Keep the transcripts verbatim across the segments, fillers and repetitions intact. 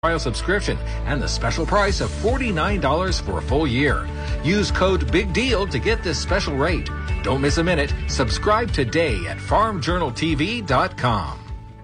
trial subscription and the special price of forty-nine dollars for a full year. Use code BIGDEAL to get this special rate. Don't miss a minute. Subscribe today at farm journal t v dot com.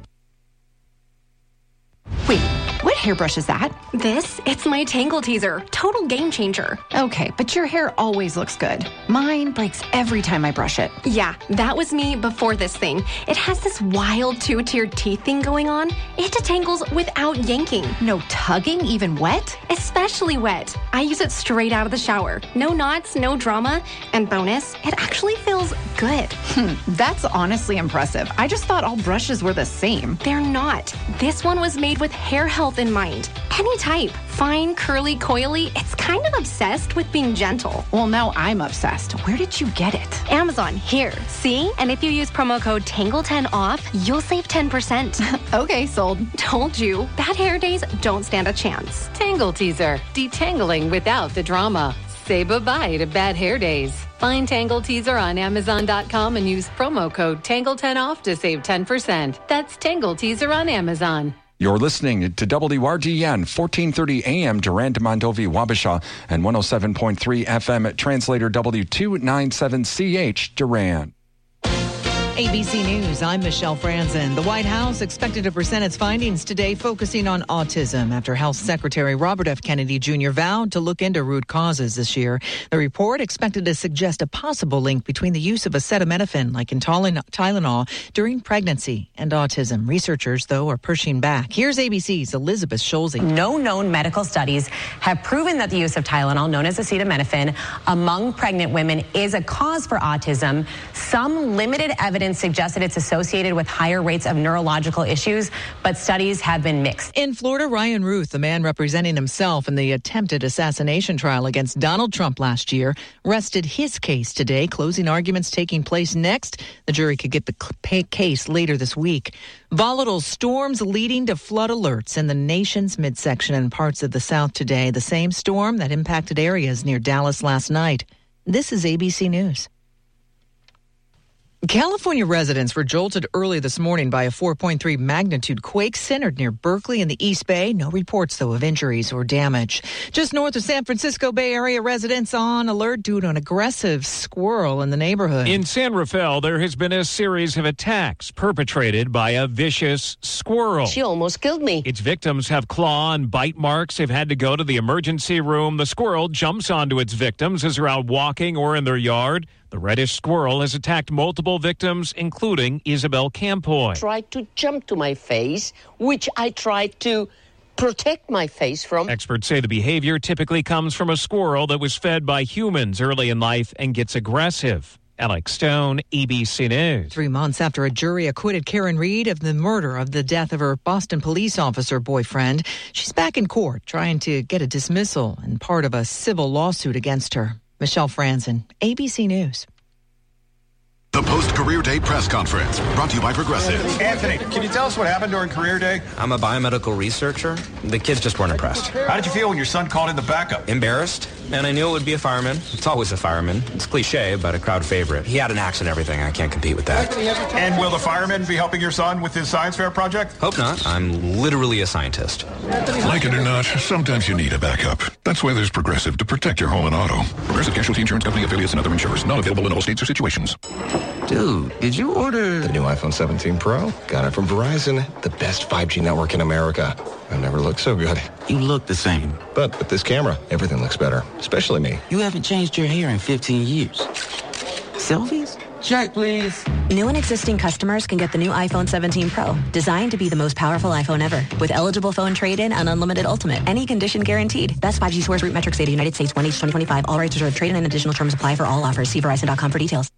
Wait, what hairbrush is that? This? It's my Tangle Teezer. Total game changer. Okay, but your hair always looks good. Mine breaks every time I brush it. Yeah, that was me before this thing. It has this wild two-tiered teeth thing going on. It detangles without yanking. No tugging, even wet? Especially wet. I use it straight out of the shower. No knots, no drama. And bonus, it actually feels good. Hmm, that's honestly impressive. I just thought all brushes were the same. They're not. This one was made with hair health in mind. Any type. Fine, curly, coily. It's kind of obsessed with being gentle. Well, now I'm obsessed. Where did you get it? Amazon. Here. See? And if you use promo code Tangle ten off, you'll save ten percent. Okay, sold. Told you. Bad hair days don't stand a chance. Tangle Teezer. Detangling without the drama. Say bye-bye to bad hair days. Find Tangle Teezer on amazon dot com and use promo code Tangle ten off to save ten percent. That's Tangle Teezer on Amazon. You're listening to W R G N, fourteen thirty A M, Durand, Mondovi, Wabasha, and one oh seven point three F M at Translator W two ninety-seven C H, Durand. A B C News, I'm Michelle Franzen. The White House expected to present its findings today focusing on autism after Health Secretary Robert F. Kennedy Junior vowed to look into root causes this year. The report expected to suggest a possible link between the use of acetaminophen, like in Tylenol, during pregnancy and autism. Researchers, though, are pushing back. Here's A B C's Elizabeth Scholze. No known medical studies have proven that the use of Tylenol, known as acetaminophen, among pregnant women is a cause for autism. Some limited evidence suggested it's associated with higher rates of neurological issues, but studies have been mixed. In Florida, Ryan Ruth, the man representing himself in the attempted assassination trial against Donald Trump last year, rested his case today. Closing arguments taking place next. The jury could get the case later this week. Volatile storms leading to flood alerts in the nation's midsection and parts of the South today. The same storm that impacted areas near Dallas last night. This is A B C News. California residents were jolted early this morning by a four point three magnitude quake centered near Berkeley in the East Bay. No reports, though, of injuries or damage. Just north of San Francisco Bay Area, residents on alert due to an aggressive squirrel in the neighborhood. In San Rafael, there has been a series of attacks perpetrated by a vicious squirrel. She almost killed me. Its victims have claw and bite marks. They've had to go to the emergency room. The squirrel jumps onto its victims as they're out walking or in their yard. The reddish squirrel has attacked multiple victims, including Isabel Campoy. Tried to jump to my face, which I tried to protect my face from. Experts say the behavior typically comes from a squirrel that was fed by humans early in life and gets aggressive. Alex Stone, A B C News. Three months after a jury acquitted Karen Reed of the murder of the death of her Boston police officer boyfriend, she's back in court trying to get a dismissal and part of a civil lawsuit against her. Michelle Franzen, A B C News. The post-career day press conference, brought to you by Progressive. Anthony, can you tell us what happened during career day? I'm a biomedical researcher. The kids just weren't impressed. How did you feel when your son called in the backup? Embarrassed, and I knew it would be a fireman. It's always a fireman. It's cliche, but a crowd favorite. He had an axe and everything. I can't compete with that. And will the fireman be helping your son with his science fair project? Hope not. I'm literally a scientist. Like it or not, sometimes you need a backup. That's why there's Progressive to protect your home and auto. Progressive Casualty Insurance Company affiliates and other insurers. Not available in all states or situations. Dude, did you order the new iPhone seventeen Pro? Got it from Verizon, the best five G network in America. I've never looked so good. You look the same. But with this camera, everything looks better, especially me. You haven't changed your hair in fifteen years. Selfies? Check, please. New and existing customers can get the new iPhone seventeen Pro, designed to be the most powerful iPhone ever, with eligible phone trade-in and unlimited ultimate. Any condition guaranteed. Best five G source root metrics data, United States, one H twenty twenty-five. All rights reserved. Trade-in and additional terms apply for all offers. See Verizon dot com for details.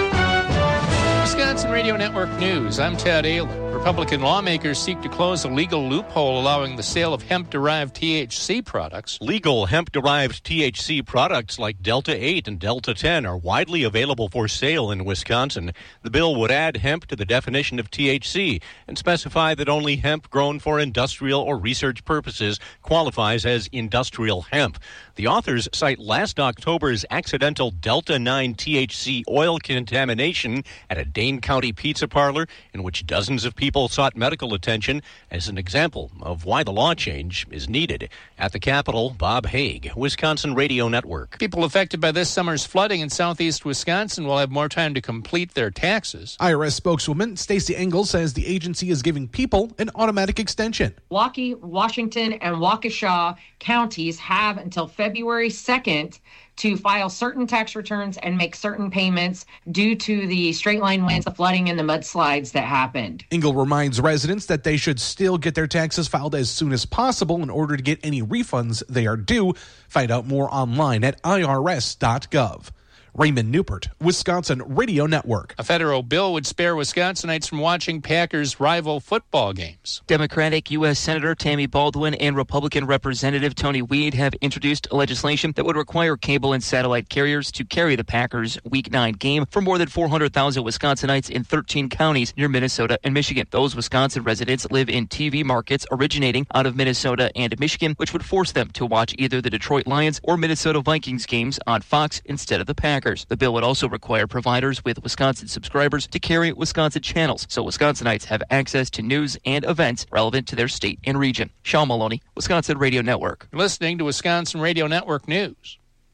Wisconsin Radio Network News. I'm Ted Ailen. Republican lawmakers seek to close a legal loophole allowing the sale of hemp-derived T H C products. Legal hemp-derived T H C products like Delta eight and Delta ten are widely available for sale in Wisconsin. The bill would add hemp to the definition of T H C and specify that only hemp grown for industrial or research purposes qualifies as industrial hemp. The authors cite last October's accidental Delta nine T H C oil contamination at a Dane County pizza parlor in which dozens of people People sought medical attention as an example of why the law change is needed. At the Capitol, Bob Haig, Wisconsin Radio Network. People affected by this summer's flooding in southeast Wisconsin will have more time to complete their taxes. I R S spokeswoman Stacey Engel says the agency is giving people an automatic extension. Milwaukee, Washington, and Waukesha counties have until February second to file certain tax returns and make certain payments due to the straight line winds, the flooding, and the mudslides that happened. Engel reminds residents that they should still get their taxes filed as soon as possible in order to get any refunds they are due. Find out more online at I R S dot gov. Raymond Newport, Wisconsin Radio Network. A federal bill would spare Wisconsinites from watching Packers' rival football games. Democratic U S Senator Tammy Baldwin and Republican Representative Tony Weed have introduced legislation that would require cable and satellite carriers to carry the Packers' Week nine game for more than four hundred thousand Wisconsinites in thirteen counties near Minnesota and Michigan. Those Wisconsin residents live in T V markets originating out of Minnesota and Michigan, which would force them to watch either the Detroit Lions or Minnesota Vikings games on Fox instead of the Packers. The bill would also require providers with Wisconsin subscribers to carry Wisconsin channels, so Wisconsinites have access to news and events relevant to their state and region. Sean Maloney, Wisconsin Radio Network. You're listening to Wisconsin Radio Network News.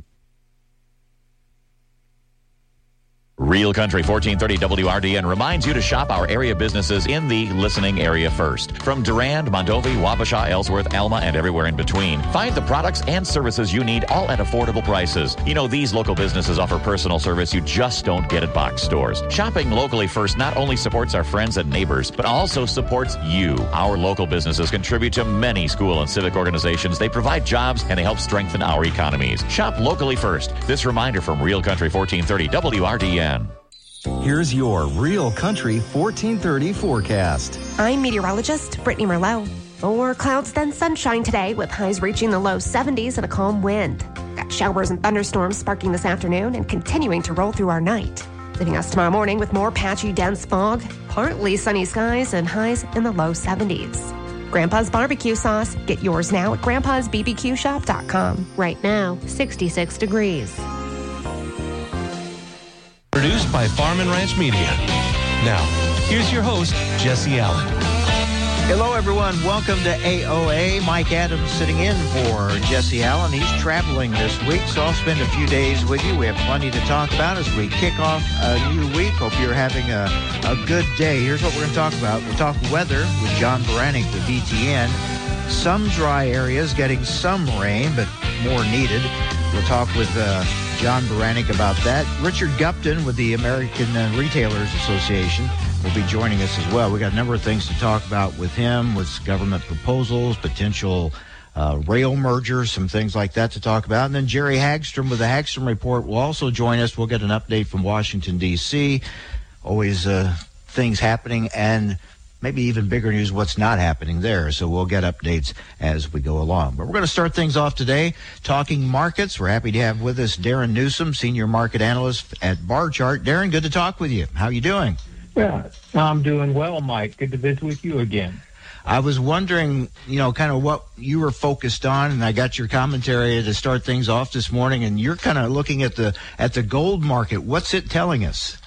Real Country fourteen thirty W R D N reminds you to shop our area businesses in the listening area first. From Durand, Mondovi, Wabasha, Ellsworth, Alma, and everywhere in between. Find the products and services you need, all at affordable prices. You know, these local businesses offer personal service you just don't get at box stores. Shopping locally first not only supports our friends and neighbors, but also supports you. Our local businesses contribute to many school and civic organizations. They provide jobs, and they help strengthen our economies. Shop locally first. This reminder from Real Country fourteen thirty W R D N. Here's your Real Country fourteen thirty forecast. I'm meteorologist Brittany Merlot. More clouds than sunshine today, with highs reaching the low seventies and a calm wind. Got showers and thunderstorms sparking this afternoon and continuing to roll through our night, leaving us tomorrow morning with more patchy, dense fog, partly sunny skies, and highs in the low seventies. Grandpa's Barbecue Sauce. Get yours now at grandpas b b q shop dot com. Right now, sixty-six degrees. Produced by Farm and Ranch Media. Now, here's your host, Jesse Allen. Hello, everyone. Welcome to A O A. Mike Adams sitting in for Jesse Allen. He's traveling this week, so I'll spend a few days with you. We have plenty to talk about as we kick off a new week. Hope you're having a, a good day. Here's what we're going to talk about. We'll talk weather with John Baranek, the V T N. Some dry areas getting some rain, but more needed. We'll talk with uh, John Baranek about that. Richard Gupton with the American uh, Retailers Association will be joining us as well. We got a number of things to talk about with him, with government proposals, potential uh, rail mergers, some things like that to talk about. And then Jerry Hagstrom with the Hagstrom Report will also join us. We'll get an update from Washington, D C Always uh, things happening, and maybe even bigger news, what's not happening there. So we'll get updates as we go along. But we're going to start things off today talking markets. We're happy to have with us Darren Newsom, Senior Market Analyst at Barchart. Darren, good to talk with you. How are you doing? Yeah, I'm doing well, Mike. Good to visit with you again. I was wondering, you know, kind of what you were focused on, and I got your commentary to start things off this morning, and you're kind of looking at the at the gold market. What's it telling us?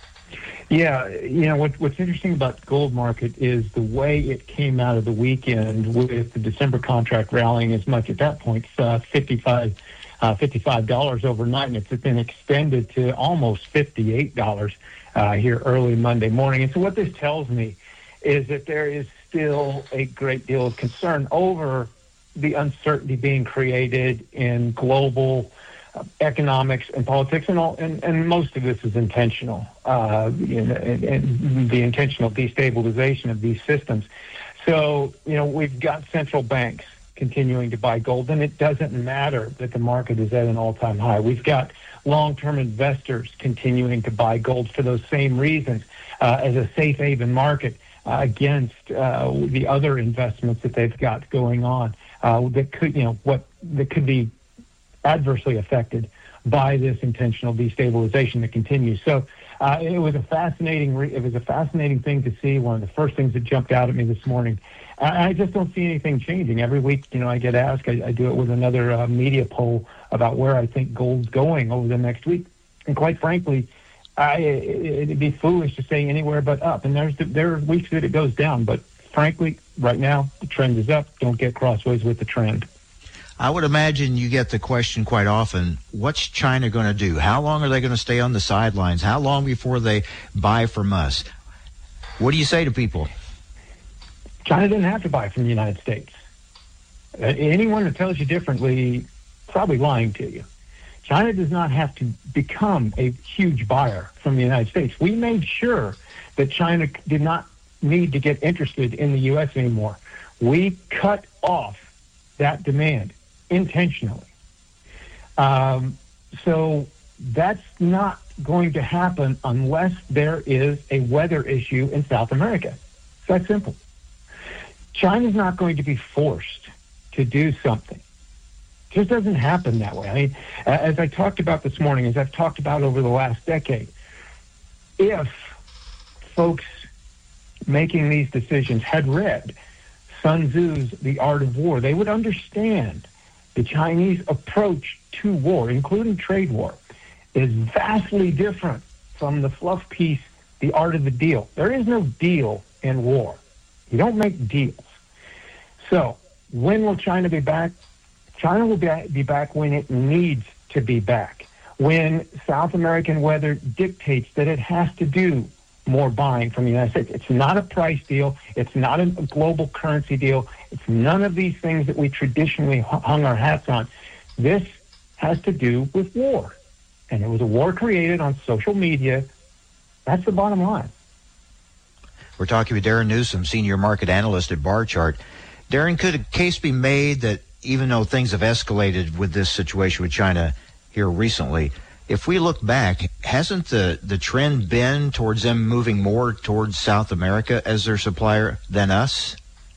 Yeah, you know, what, what's interesting about the gold market is the way it came out of the weekend with the December contract rallying as much at that point, uh, fifty-five dollars uh, fifty-five dollars overnight, and it's been extended to almost fifty-eight dollars uh, here early Monday morning. And so what this tells me is that there is still a great deal of concern over the uncertainty being created in global uh, economics and politics, and, all, and and most of this is intentional, uh, you know, and, and the intentional destabilization of these systems. So, you know, we've got central banks continuing to buy gold, and it doesn't matter that the market is at an all-time high. We've got long-term investors continuing to buy gold for those same reasons uh, as a safe haven market uh, against uh, the other investments that they've got going on uh, that could, you know, what that could be adversely affected by this intentional destabilization that continues. So uh, it was a fascinating, re- it was a fascinating thing to see. One of the first things that jumped out at me this morning. I, I just don't see anything changing. Every week, you know, I get asked. I, I do it with another uh, media poll about where I think gold's going over the next week. And quite frankly, I, it'd be foolish to say anywhere but up. And there's the, there are weeks that it goes down, but frankly, right now the trend is up. Don't get crossways with the trend. I would imagine you get the question quite often, what's China going to do? How long are they going to stay on the sidelines? How long before they buy from us? What do you say to people? China didn't have to buy from the United States. Uh, anyone that tells you differently, probably lying to you. China does not have to become a huge buyer from the United States. We made sure that China did not need to get interested in the U S anymore. We cut off that demand intentionally. Um, so that's not going to happen unless there is a weather issue in South America. It's that simple. China's not going to be forced to do something. It just doesn't happen that way. I mean, as I talked about this morning, as I've talked about over the last decade, if folks making these decisions had read Sun Tzu's The Art of War, they would understand the Chinese approach to war, including trade war, is vastly different from the fluff piece, The Art of the Deal. There is no deal in war. You don't make deals. So when will China be back? China will be back when it needs to be back, when South American weather dictates that it has to do more buying from the United States. It's not a price deal. It's not a global currency deal. It's none of these things that we traditionally hung our hats on. This has to do with war. And it was a war created on social media. That's the bottom line. We're talking with Darren Newsom, senior market analyst at Bar Chart. Darren, could a case be made that even though things have escalated with this situation with China here recently, if we look back, hasn't the, the trend been towards them moving more towards South America as their supplier than us?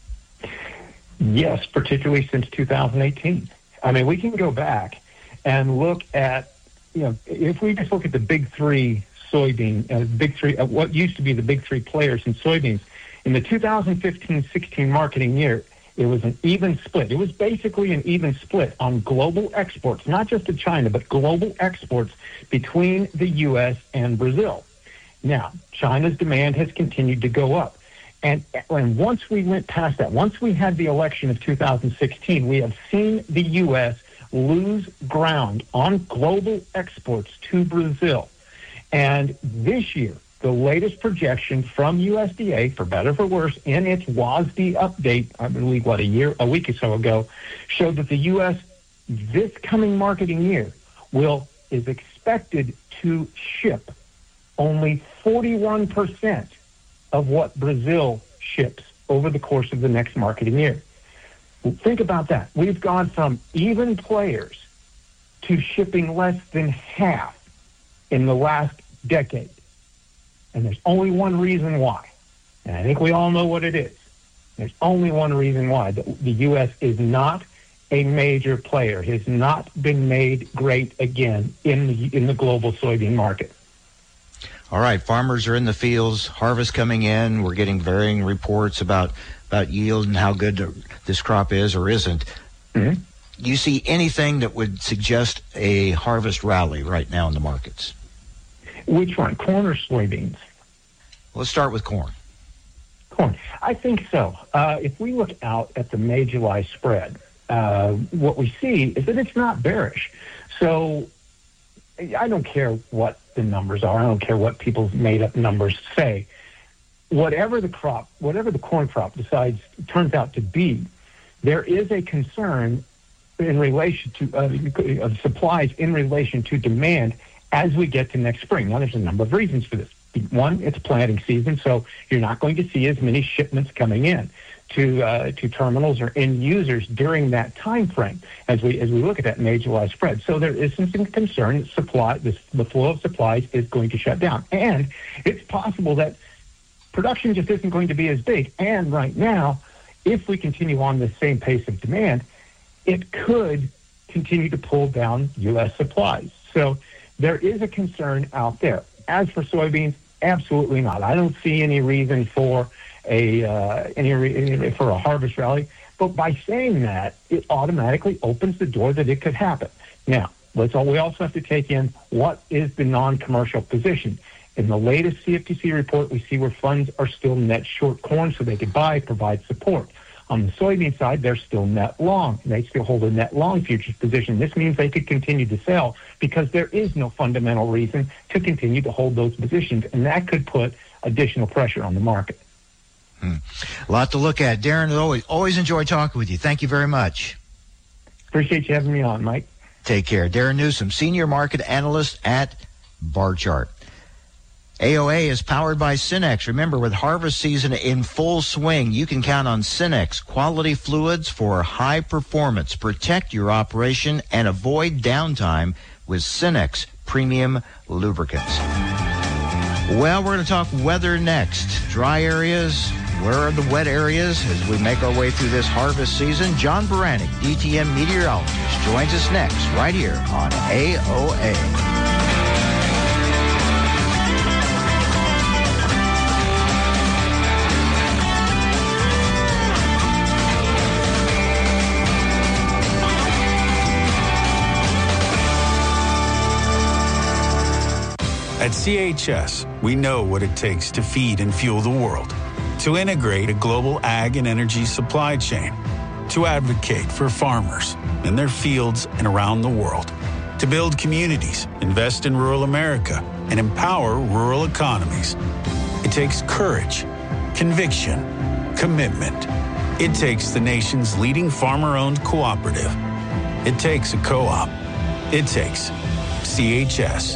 Yes, particularly since two thousand eighteen. I mean, we can go back and look at, you know, if we just look at the big three soybean, uh, big three, uh, what used to be the big three players in soybeans, in the two thousand fifteen sixteen marketing year, it was an even split. It was basically an even split on global exports, not just to China, but global exports between the U S and Brazil. Now, China's demand has continued to go up. And, and once we went past that, once we had the election of two thousand sixteen, we have seen the U S lose ground on global exports to Brazil. And this year, the latest projection from U S D A, for better or for worse, in its W A S D update, I believe, what, a year, a week or so ago, showed that the U S this coming marketing year will is expected to ship only forty-one percent of what Brazil ships over the course of the next marketing year. Well, think about that. We've gone from even players to shipping less than half in the last decade. And there's only one reason why. And I think we all know what it is. There's only one reason why. The, the U S is not a major player, has not been made great again in the, in the global soybean market. All right, farmers are in the fields, harvest coming in. We're getting varying reports about, about yield and how good this crop is or isn't. Mm-hmm. Do you see anything that would suggest a harvest rally right now in the markets? Which one, corn or soybeans? Let's start with corn. Corn. I think so. Uh, if we look out at the May-July spread, uh, what we see is that it's not bearish. So I don't care what the numbers are. I don't care what people's made-up numbers say. Whatever the crop, whatever the corn crop decides, turns out to be, there is a concern in relation to uh, of supplies in relation to demand as we get to next spring. Now, there's a number of reasons for this. One, it's planting season, so you're not going to see as many shipments coming in to uh, to terminals or end users during that time frame as we as we look at that May-July spread. So there is some concern that supply, this, the flow of supplies is going to shut down. And it's possible that production just isn't going to be as big. And right now, if we continue on the same pace of demand, it could continue to pull down U S supplies. So there is a concern out there. As for soybeans, absolutely not. I don't see any reason for a uh, any re- for a harvest rally. But by saying that, it automatically opens the door that it could happen. Now, let's all, we also have to take in what is the non-commercial position. In the latest C F T C report, we see where funds are still net short corn so they could buy, provide support. On the soybean side, they're still net long. They still hold a net long futures position. This means they could continue to sell because there is no fundamental reason to continue to hold those positions, and that could put additional pressure on the market. Hmm. A lot to look at. Darren, always, always enjoy talking with you. Thank you very much. Appreciate you having me on, Mike. Take care. Darren Newsom, Senior Market Analyst at Barchart. A O A is powered by Cenex. Remember, with harvest season in full swing, you can count on Cenex quality fluids for high performance. Protect your operation and avoid downtime with Cenex premium lubricants. Well, we're going to talk weather next. Dry areas, where are the wet areas as we make our way through this harvest season? John Baranek, D T M meteorologist, joins us next right here on A O A. At C H S, we know what it takes to feed and fuel the world, to integrate a global ag and energy supply chain, to advocate for farmers in their fields and around the world, to build communities, invest in rural America, and empower rural economies. It takes courage, conviction, commitment. It takes the nation's leading farmer-owned cooperative. It takes a co-op. It takes C H S.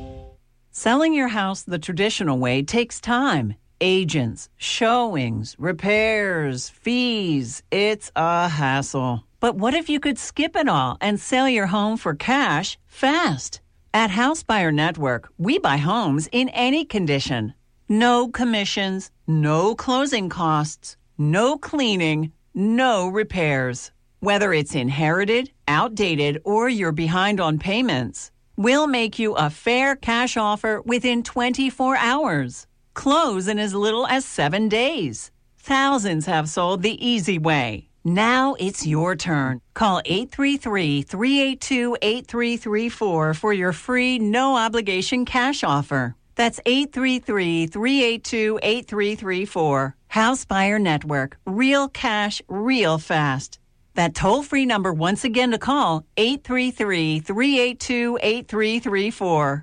Selling your house the traditional way takes time. Agents, showings, repairs, fees. It's a hassle. But what if you could skip it all and sell your home for cash fast? At House Buyer Network, we buy homes in any condition. No commissions, no closing costs, no cleaning, no repairs. Whether it's inherited, outdated, or you're behind on payments, we'll make you a fair cash offer within twenty-four hours. Close in as little as seven days. Thousands have sold the easy way. Now it's your turn. Call eight three three, three eight two, eight three three four for your free, no-obligation cash offer. That's eight three three, three eight two, eight three three four. House Buyer Network. Real cash, real fast. That toll-free number once again to call, eight three three, three eight two, eight three three four.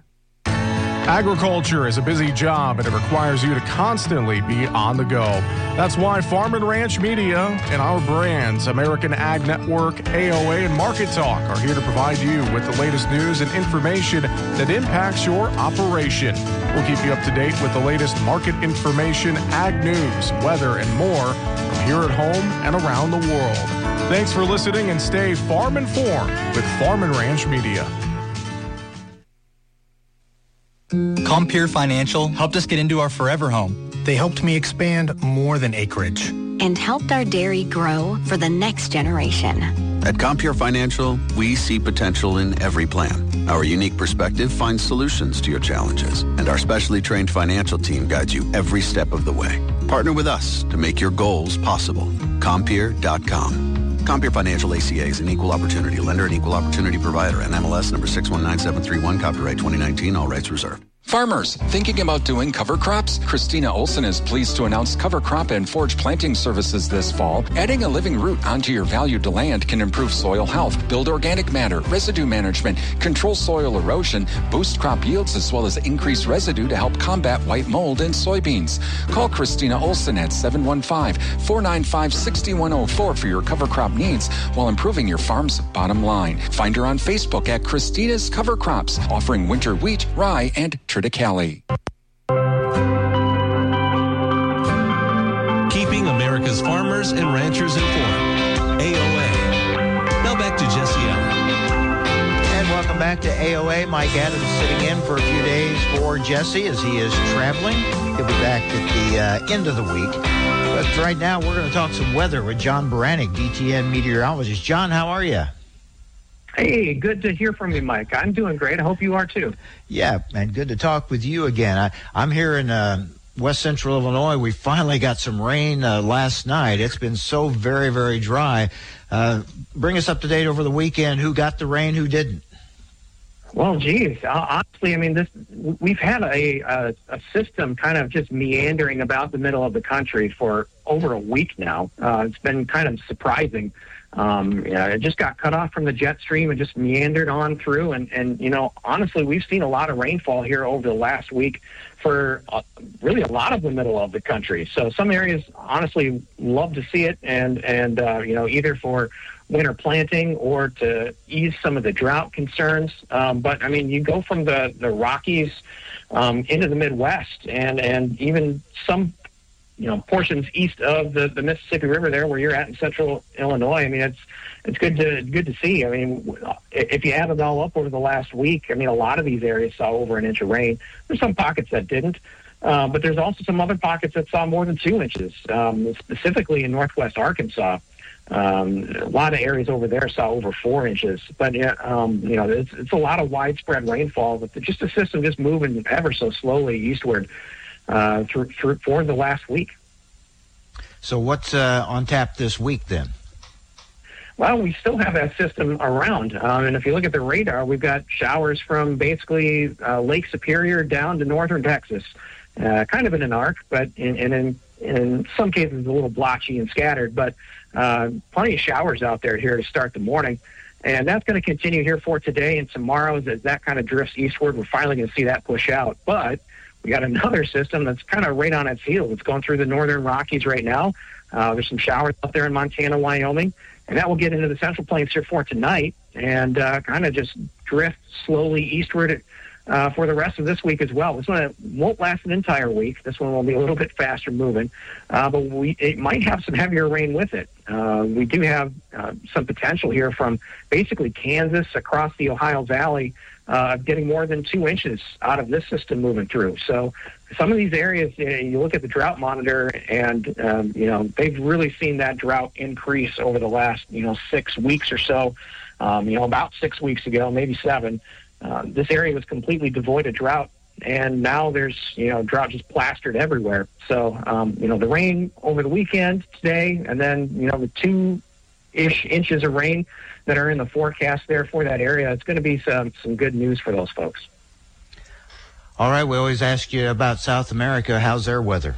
Agriculture is a busy job, and it requires you to constantly be on the go. That's why Farm and Ranch Media and our brands, American Ag Network, A O A, and Market Talk, are here to provide you with the latest news and information that impacts your operation. We'll keep you up to date with the latest market information, ag news, weather, and more from here at home and around the world. Thanks for listening, and stay farm informed with Farm and Ranch Media. Compeer Financial helped us get into our forever home. They helped me expand more than acreage. And helped our dairy grow for the next generation. At Compeer Financial, we see potential in every plan. Our unique perspective finds solutions to your challenges, and our specially trained financial team guides you every step of the way. Partner with us to make your goals possible. Compeer dot com. Compeer Financial A C A is an equal opportunity lender and equal opportunity provider. N M L S number six one nine seven three one, copyright twenty nineteen, all rights reserved. Farmers, thinking about doing cover crops? Christina Olson is pleased to announce cover crop and forage planting services this fall. Adding a living root onto your valued land can improve soil health, build organic matter, residue management, control soil erosion, boost crop yields, as well as increase residue to help combat white mold in soybeans. Call Christina Olson at seven one five, four nine five, six one zero four for your cover crop needs while improving your farm's bottom line. Find her on Facebook at Christina's Cover Crops, offering winter wheat, rye, and triticale. Keeping America's farmers and ranchers informed. A O A. Now back to Jesse Allen. And welcome back to A O A. Mike Adams sitting in for a few days for Jesse as he is traveling. He'll be back at the uh, end of the week. But right now, we're going to talk some weather with John Baranek, D T N meteorologist. John, how are you? Hey, good to hear from you, Mike. I'm doing great. I hope you are, too. Yeah, man, good to talk with you again. I, I'm here in uh, west central Illinois. We finally got some rain uh, last night. It's been so very, very dry. Uh, bring us up to date over the weekend. Who got the rain, who didn't? Well, geez, honestly, I mean, this we've had a, a, a system kind of just meandering about the middle of the country for over a week now. Uh, it's been kind of surprising. Um, yeah, it just got cut off from the jet stream and just meandered on through. And, and, you know, honestly, we've seen a lot of rainfall here over the last week for uh, really a lot of the middle of the country. So some areas, honestly, love to see it. And, and uh, you know, either for winter planting or to ease some of the drought concerns. Um, but, I mean, you go from the, the Rockies um, into the Midwest and, and even some you know, portions east of the, the Mississippi River there where you're at in central Illinois. I mean, it's it's good to good to see. I mean, if you add it all up over the last week, I mean, a lot of these areas saw over an inch of rain. There's some pockets that didn't, uh, but there's also some other pockets that saw more than two inches, um, specifically in northwest Arkansas. Um, a lot of areas over there saw over four inches. But, um, you know, it's, it's a lot of widespread rainfall, but just the system just moving ever so slowly eastward. Uh, through, through for the last week. So what's uh, on tap this week then? Well, we still have that system around. Um, and if you look at the radar, we've got showers from basically uh, Lake Superior down to northern Texas, uh, kind of in an arc, but in, in, in, in some cases a little blotchy and scattered, but uh, plenty of showers out there here to start the morning. And that's going to continue here for today and tomorrow as that kind of drifts eastward. We're finally going to see that push out. But we got another system that's kind of right on its heels. It's going through the northern Rockies right now. Uh, there's some showers up there in Montana, Wyoming, and that will get into the Central Plains here for tonight and uh, kind of just drift slowly eastward uh, for the rest of this week as well. This one won't last an entire week. This one will be a little bit faster moving, uh, but we it might have some heavier rain with it. Uh, we do have uh, some potential here from basically Kansas across the Ohio Valley, Uh, getting more than two inches out of this system moving through. So some of these areas, you know, you look at the drought monitor and, um, you know, they've really seen that drought increase over the last, you know, six weeks or so. Um, you know, about six weeks ago, maybe seven, uh, this area was completely devoid of drought. And now there's, you know, drought just plastered everywhere. So, um, you know, the rain over the weekend today and then, you know, the two-ish inches of rain that are in the forecast there for that area, it's going to be some, some good news for those folks. All right, we always ask you about South America. How's their weather?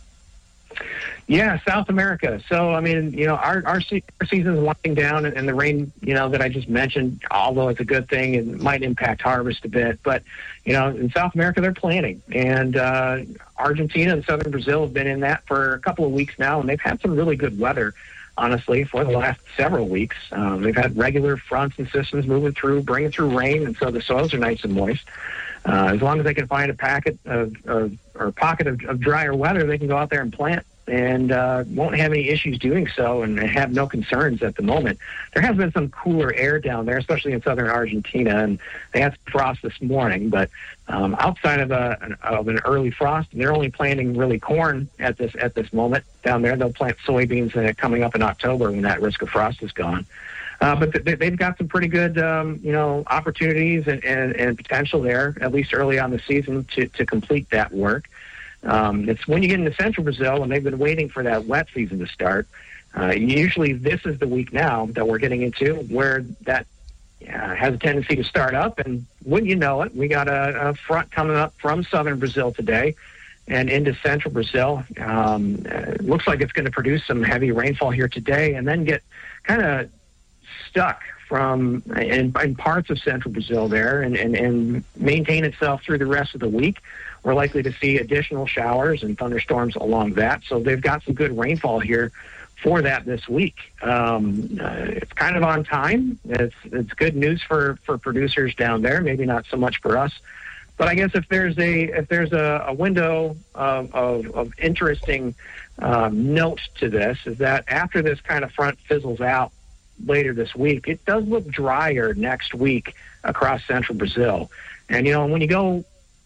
Yeah, South America. So, I mean, you know, our our, se- our season is winding down, and, and the rain, you know, that I just mentioned, although it's a good thing, it might impact harvest a bit. But, you know, in South America, they're planting. And uh, Argentina and southern Brazil have been in that for a couple of weeks now, and they've had some really good weather, honestly, for the last several weeks. Um, they've had regular fronts and systems moving through, bringing through rain, and so the soils are nice and moist. Uh, as long as they can find a packet of, of or pocket of, of drier weather, they can go out there and plant and uh, won't have any issues doing so and have no concerns at the moment. There has been some cooler air down there, especially in southern Argentina, and they had some frost this morning. But um, outside of, a, an, of an early frost, they're only planting really corn at this at this moment down there. They'll plant soybeans uh, coming up in October when that risk of frost is gone. Uh, but th- they've got some pretty good, um, you know, opportunities and, and, and potential there, at least early on the season, to, to complete that work. Um, it's when you get into central Brazil, and they've been waiting for that wet season to start. Uh, usually this is the week now that we're getting into where that uh, has a tendency to start up. And wouldn't you know it, we got a, a front coming up from southern Brazil today and into central Brazil. Um, it looks like it's going to produce some heavy rainfall here today and then get kind of stuck from in, in parts of central Brazil there and, and, and maintain itself through the rest of the week. We're likely to see additional showers and thunderstorms along that. So they've got some good rainfall here for that this week. Um, uh, it's kind of on time. It's it's good news for, for producers down there, maybe not so much for us. But I guess if there's a if there's a, a window of, of, of interesting um, note to this is that after this kind of front fizzles out later this week, it does look drier next week across central Brazil. And, you know, when you go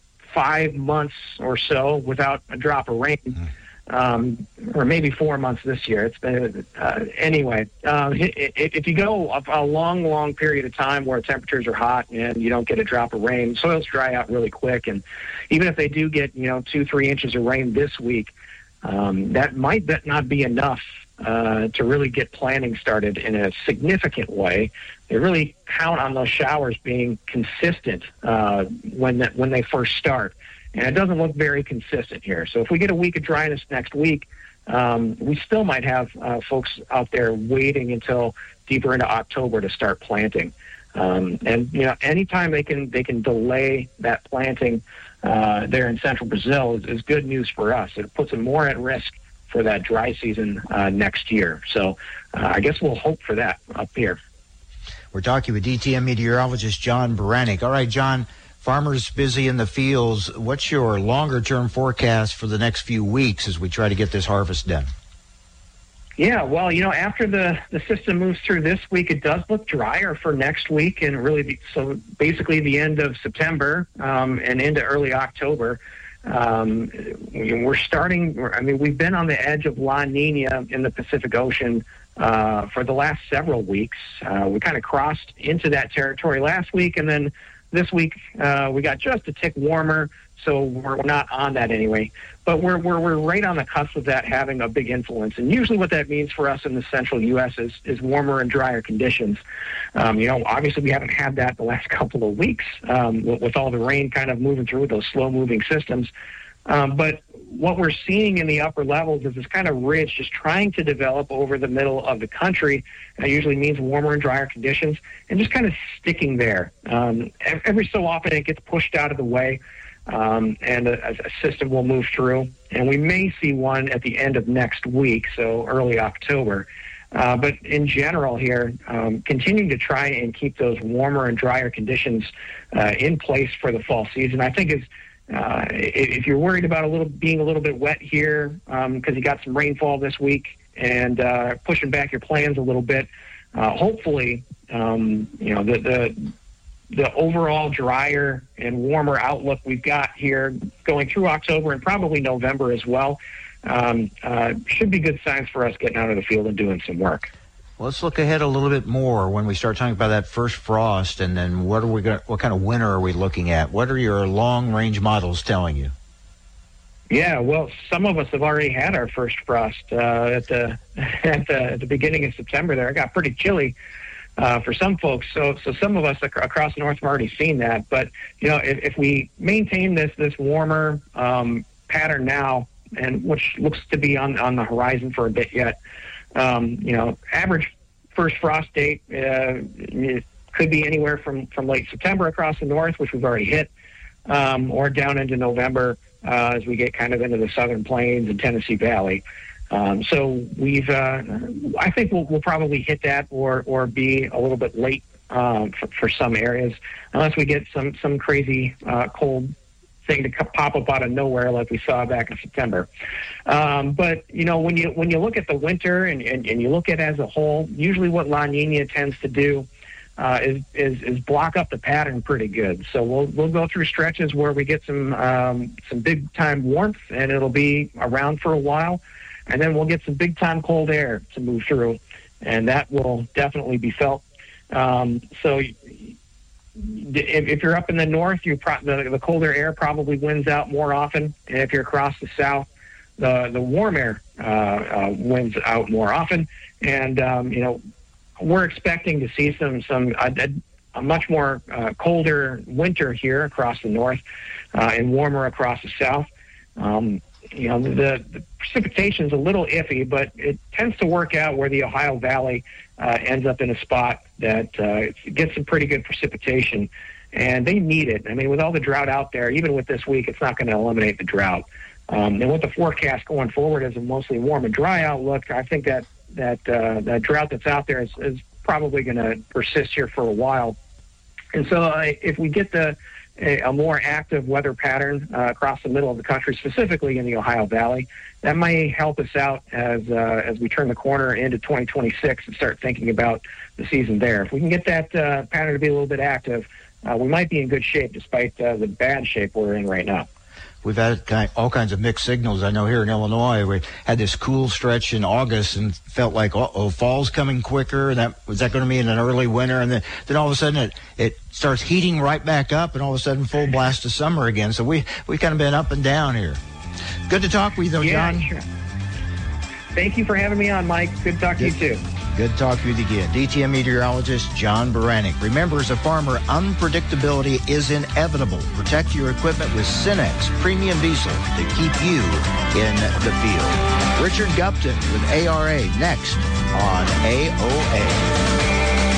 five months or so without a drop of rain, um, or maybe four months this year, it's been, uh, anyway, uh, if you go a, a long, long period of time where temperatures are hot and you don't get a drop of rain, soils dry out really quick. And even if they do get, you know, two, three inches of rain this week, um, that might not be enough uh, to really get planting started in a significant way. They really count on those showers being consistent uh, when that, when they first start. And it doesn't look very consistent here. So if we get a week of dryness next week, um, we still might have uh, folks out there waiting until deeper into October to start planting. Um, and, you know, anytime they can they can delay that planting uh, there in central Brazil is, is good news for us. It puts them more at risk for that dry season uh, next year. So uh, I guess we'll hope for that up here. We're talking with D T M meteorologist John Baranek. All right, John, farmers busy in the fields. What's your longer-term forecast for the next few weeks as we try to get this harvest done? Yeah, well, you know, after the, the system moves through this week, it does look drier for next week, and really, the, so basically the end of September um, and into early October. Um, we're starting, I mean, we've been on the edge of La Nina in the Pacific Ocean uh, for the last several weeks. Uh, we kind of crossed into that territory last week, and then this week uh, we got just a tick warmer, so we're not on that anyway. But we're, we're we're right on the cusp of that having a big influence. And usually what that means for us in the central U S is, is warmer and drier conditions. Um, you know, obviously we haven't had that the last couple of weeks um, with, with all the rain kind of moving through those slow-moving systems. Um, but what we're seeing in the upper levels is this kind of ridge just trying to develop over the middle of the country. That usually means warmer and drier conditions, and just kind of sticking there. Um, every so often it gets pushed out of the way. Um, and a, a system will move through, and we may see one at the end of next week, so early October. Uh, but in general here, um, continuing to try and keep those warmer and drier conditions uh, in place for the fall season, I think is, uh, if you're worried about a little being a little bit wet here because um, you got some rainfall this week and uh, pushing back your plans a little bit, uh, hopefully, um, you know, the, the the overall drier and warmer outlook we've got here going through October and probably November as well um, uh, should be good signs for us getting out of the field and doing some work. Let's look ahead a little bit more when we start talking about that first frost, and then what are we going? What kind of winter are we looking at? What are your long-range models telling you? Yeah, well, some of us have already had our first frost uh, at the at the at the beginning of September. There, it got pretty chilly. Uh, for some folks, so so some of us ac- across north have already seen that. But you know, if, if we maintain this this warmer um, pattern now, and which looks to be on on the horizon for a bit yet, um, you know, average first frost date uh, it could be anywhere from from late September across the north, which we've already hit, um, or down into November uh, as we get kind of into the southern plains and Tennessee Valley. Um, so we've, uh, I think we'll, we'll probably hit that or, or be a little bit late um, for, for some areas, unless we get some, some crazy uh, cold thing to pop up out of nowhere like we saw back in September. Um, but, you know, when you when you look at the winter and, and, and you look at it as a whole, usually what La Nina tends to do uh, is, is is block up the pattern pretty good. So we'll we'll go through stretches where we get some um, some big-time warmth, and it'll be around for a while. And then we'll get some big-time cold air to move through, and that will definitely be felt. Um, so if, if you're up in the north, you pro- the, the colder air probably wins out more often. And if you're across the south, the, the warm air uh, uh, wins out more often. And, um, you know, we're expecting to see some, some a, a much more uh, colder winter here across the north uh, and warmer across the south. Um You know, the, the precipitation's a little iffy, but it tends to work out where the Ohio Valley uh, ends up in a spot that uh, gets some pretty good precipitation, and they need it. I mean, with all the drought out there, even with this week, it's not going to eliminate the drought. Um, and with the forecast going forward as a mostly warm and dry outlook, I think that that uh, that drought that's out there is, is probably going to persist here for a while. And so uh, if we get the A, a more active weather pattern uh, across the middle of the country, specifically in the Ohio Valley, that may help us out as uh, as we turn the corner into twenty twenty-six and start thinking about the season there. If we can get that uh, pattern to be a little bit active, uh, we might be in good shape despite uh, the bad shape we're in right now. We've had kind, all kinds of mixed signals. I know here in Illinois, we had this cool stretch in August and felt like, uh-oh, fall's coming quicker. And that was that going to be in an early winter? And then, then all of a sudden it, it starts heating right back up, and all of a sudden full blast of summer again. So we, we've kind of been up and down here. Good to talk with you, though, yeah, John. Sure. Thank you for having me on, Mike. Good to talk to you, too. Good to talk with you again. D T M meteorologist John Baranik. Remember, as a farmer, unpredictability is inevitable. Protect your equipment with Cenex Premium Diesel to keep you in the field. Richard Gupton with A R A next on A O A.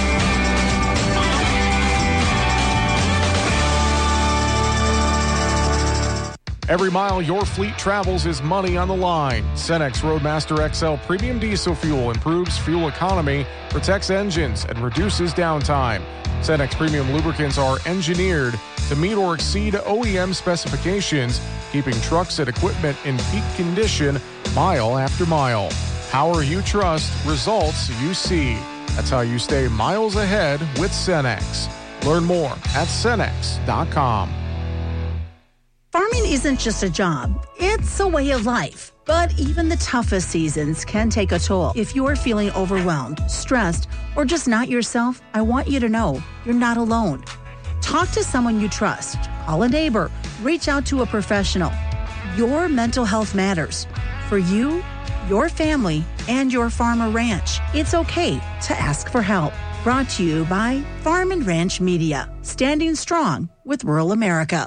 Every mile your fleet travels is money on the line. Cenex Roadmaster X L Premium Diesel Fuel improves fuel economy, protects engines, and reduces downtime. Cenex Premium lubricants are engineered to meet or exceed O E M specifications, keeping trucks and equipment in peak condition mile after mile. Power you trust, results you see. That's how you stay miles ahead with Cenex. Learn more at cenex dot com. Farming isn't just a job, it's a way of life. But even the toughest seasons can take a toll. If you're feeling overwhelmed, stressed, or just not yourself, I want you to know you're not alone. Talk to someone you trust. Call a neighbor. Reach out to a professional. Your mental health matters. For you, your family, and your farm or ranch. It's okay to ask for help. Brought to you by Farm and Ranch Media. Standing strong with rural America.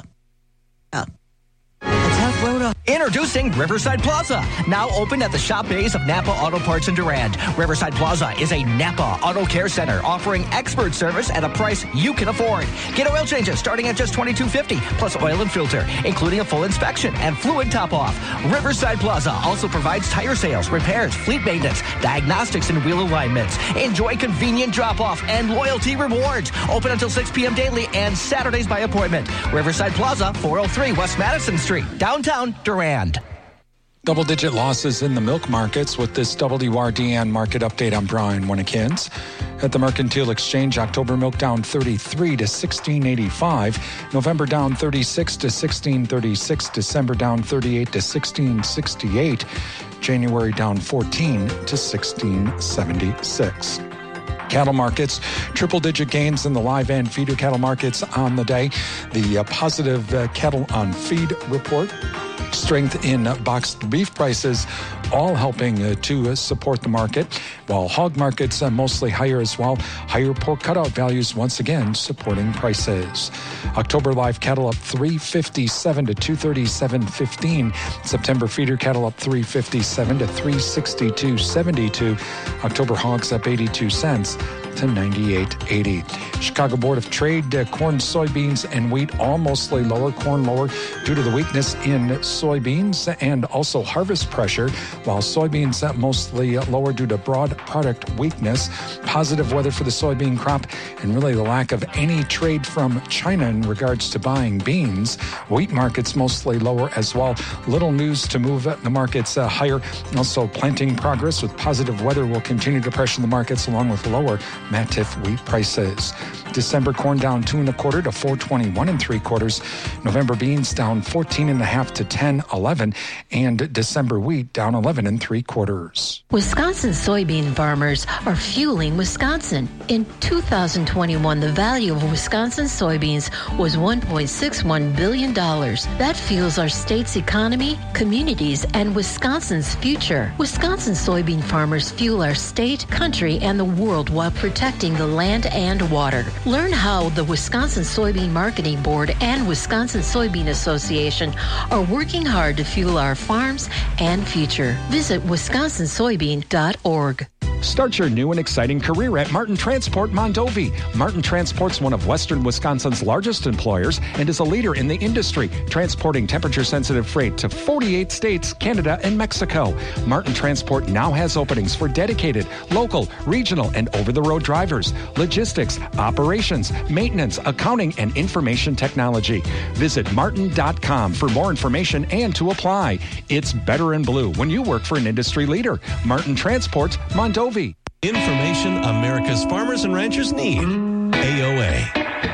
Introducing Riverside Plaza, now open at the shop bays of Napa Auto Parts in Durand. Riverside Plaza is a Napa Auto Care Center offering expert service at a price you can afford. Get oil changes starting at just twenty-two fifty plus oil and filter, including a full inspection and fluid top-off. Riverside Plaza also provides tire sales, repairs, fleet maintenance, diagnostics, and wheel alignments. Enjoy convenient drop-off and loyalty rewards. Open until six p.m. daily and Saturdays by appointment. Riverside Plaza, four oh three West Madison Street, downtown Durand. Double-digit losses in the milk markets with this W R D N market update. I'm Brian Winnikins. At the Mercantile Exchange, October milk down thirty-three to sixteen eighty-five. November down thirty-six to sixteen thirty-six. December down thirty-eight to sixteen sixty-eight. January down fourteen to sixteen seventy-six. Cattle markets, triple-digit gains in the live and feeder cattle markets on the day. The uh, positive uh, cattle on feed report. Strength in uh, boxed beef prices, all helping uh, to uh, support the market, while hog markets uh, mostly higher as well. Higher pork cutout values once again supporting prices. October live cattle up three fifty-seven to two thirty-seven fifteen. September feeder cattle up three fifty-seven to three sixty-two seventy-two. October hogs up eighty-two cents to ninety-eight eighty. Chicago Board of Trade, uh, corn, soybeans, and wheat all mostly lower. Corn lower due to the weakness in soybeans and also harvest pressure, while soybeans uh, mostly uh, lower due to broad product weakness. Positive weather for the soybean crop and really the lack of any trade from China in regards to buying beans. Wheat markets mostly lower as well. Little news to move the markets uh, higher. Also planting progress with positive weather will continue to pressure the markets along with lower Matif wheat prices. December corn down two and a quarter to four twenty-one and three quarters. November beans down fourteen and a half to ten eleven, and December wheat down eleven and three quarters. Wisconsin soybean farmers are fueling Wisconsin. In two thousand twenty-one, the value of Wisconsin soybeans was one point six one billion dollars. That fuels our state's economy, communities, and Wisconsin's future. Wisconsin soybean farmers fuel our state, country, and the world while protecting the land and water. Learn how the Wisconsin Soybean Marketing Board and Wisconsin Soybean Association are working hard to fuel our farms and future. Visit wisconsin soybean dot org. Start your new and exciting career at Martin Transport Mondovi. Martin Transport's one of Western Wisconsin's largest employers and is a leader in the industry, transporting temperature-sensitive freight to forty-eight states, Canada, and Mexico. Martin Transport now has openings for dedicated, local, regional, and over-the-road drivers, logistics, operations, maintenance, accounting, and information technology. Visit martin dot com for more information and to apply. It's better in blue when you work for an industry leader. Martin Transport Mondovi. Information America's farmers and ranchers need. A O A.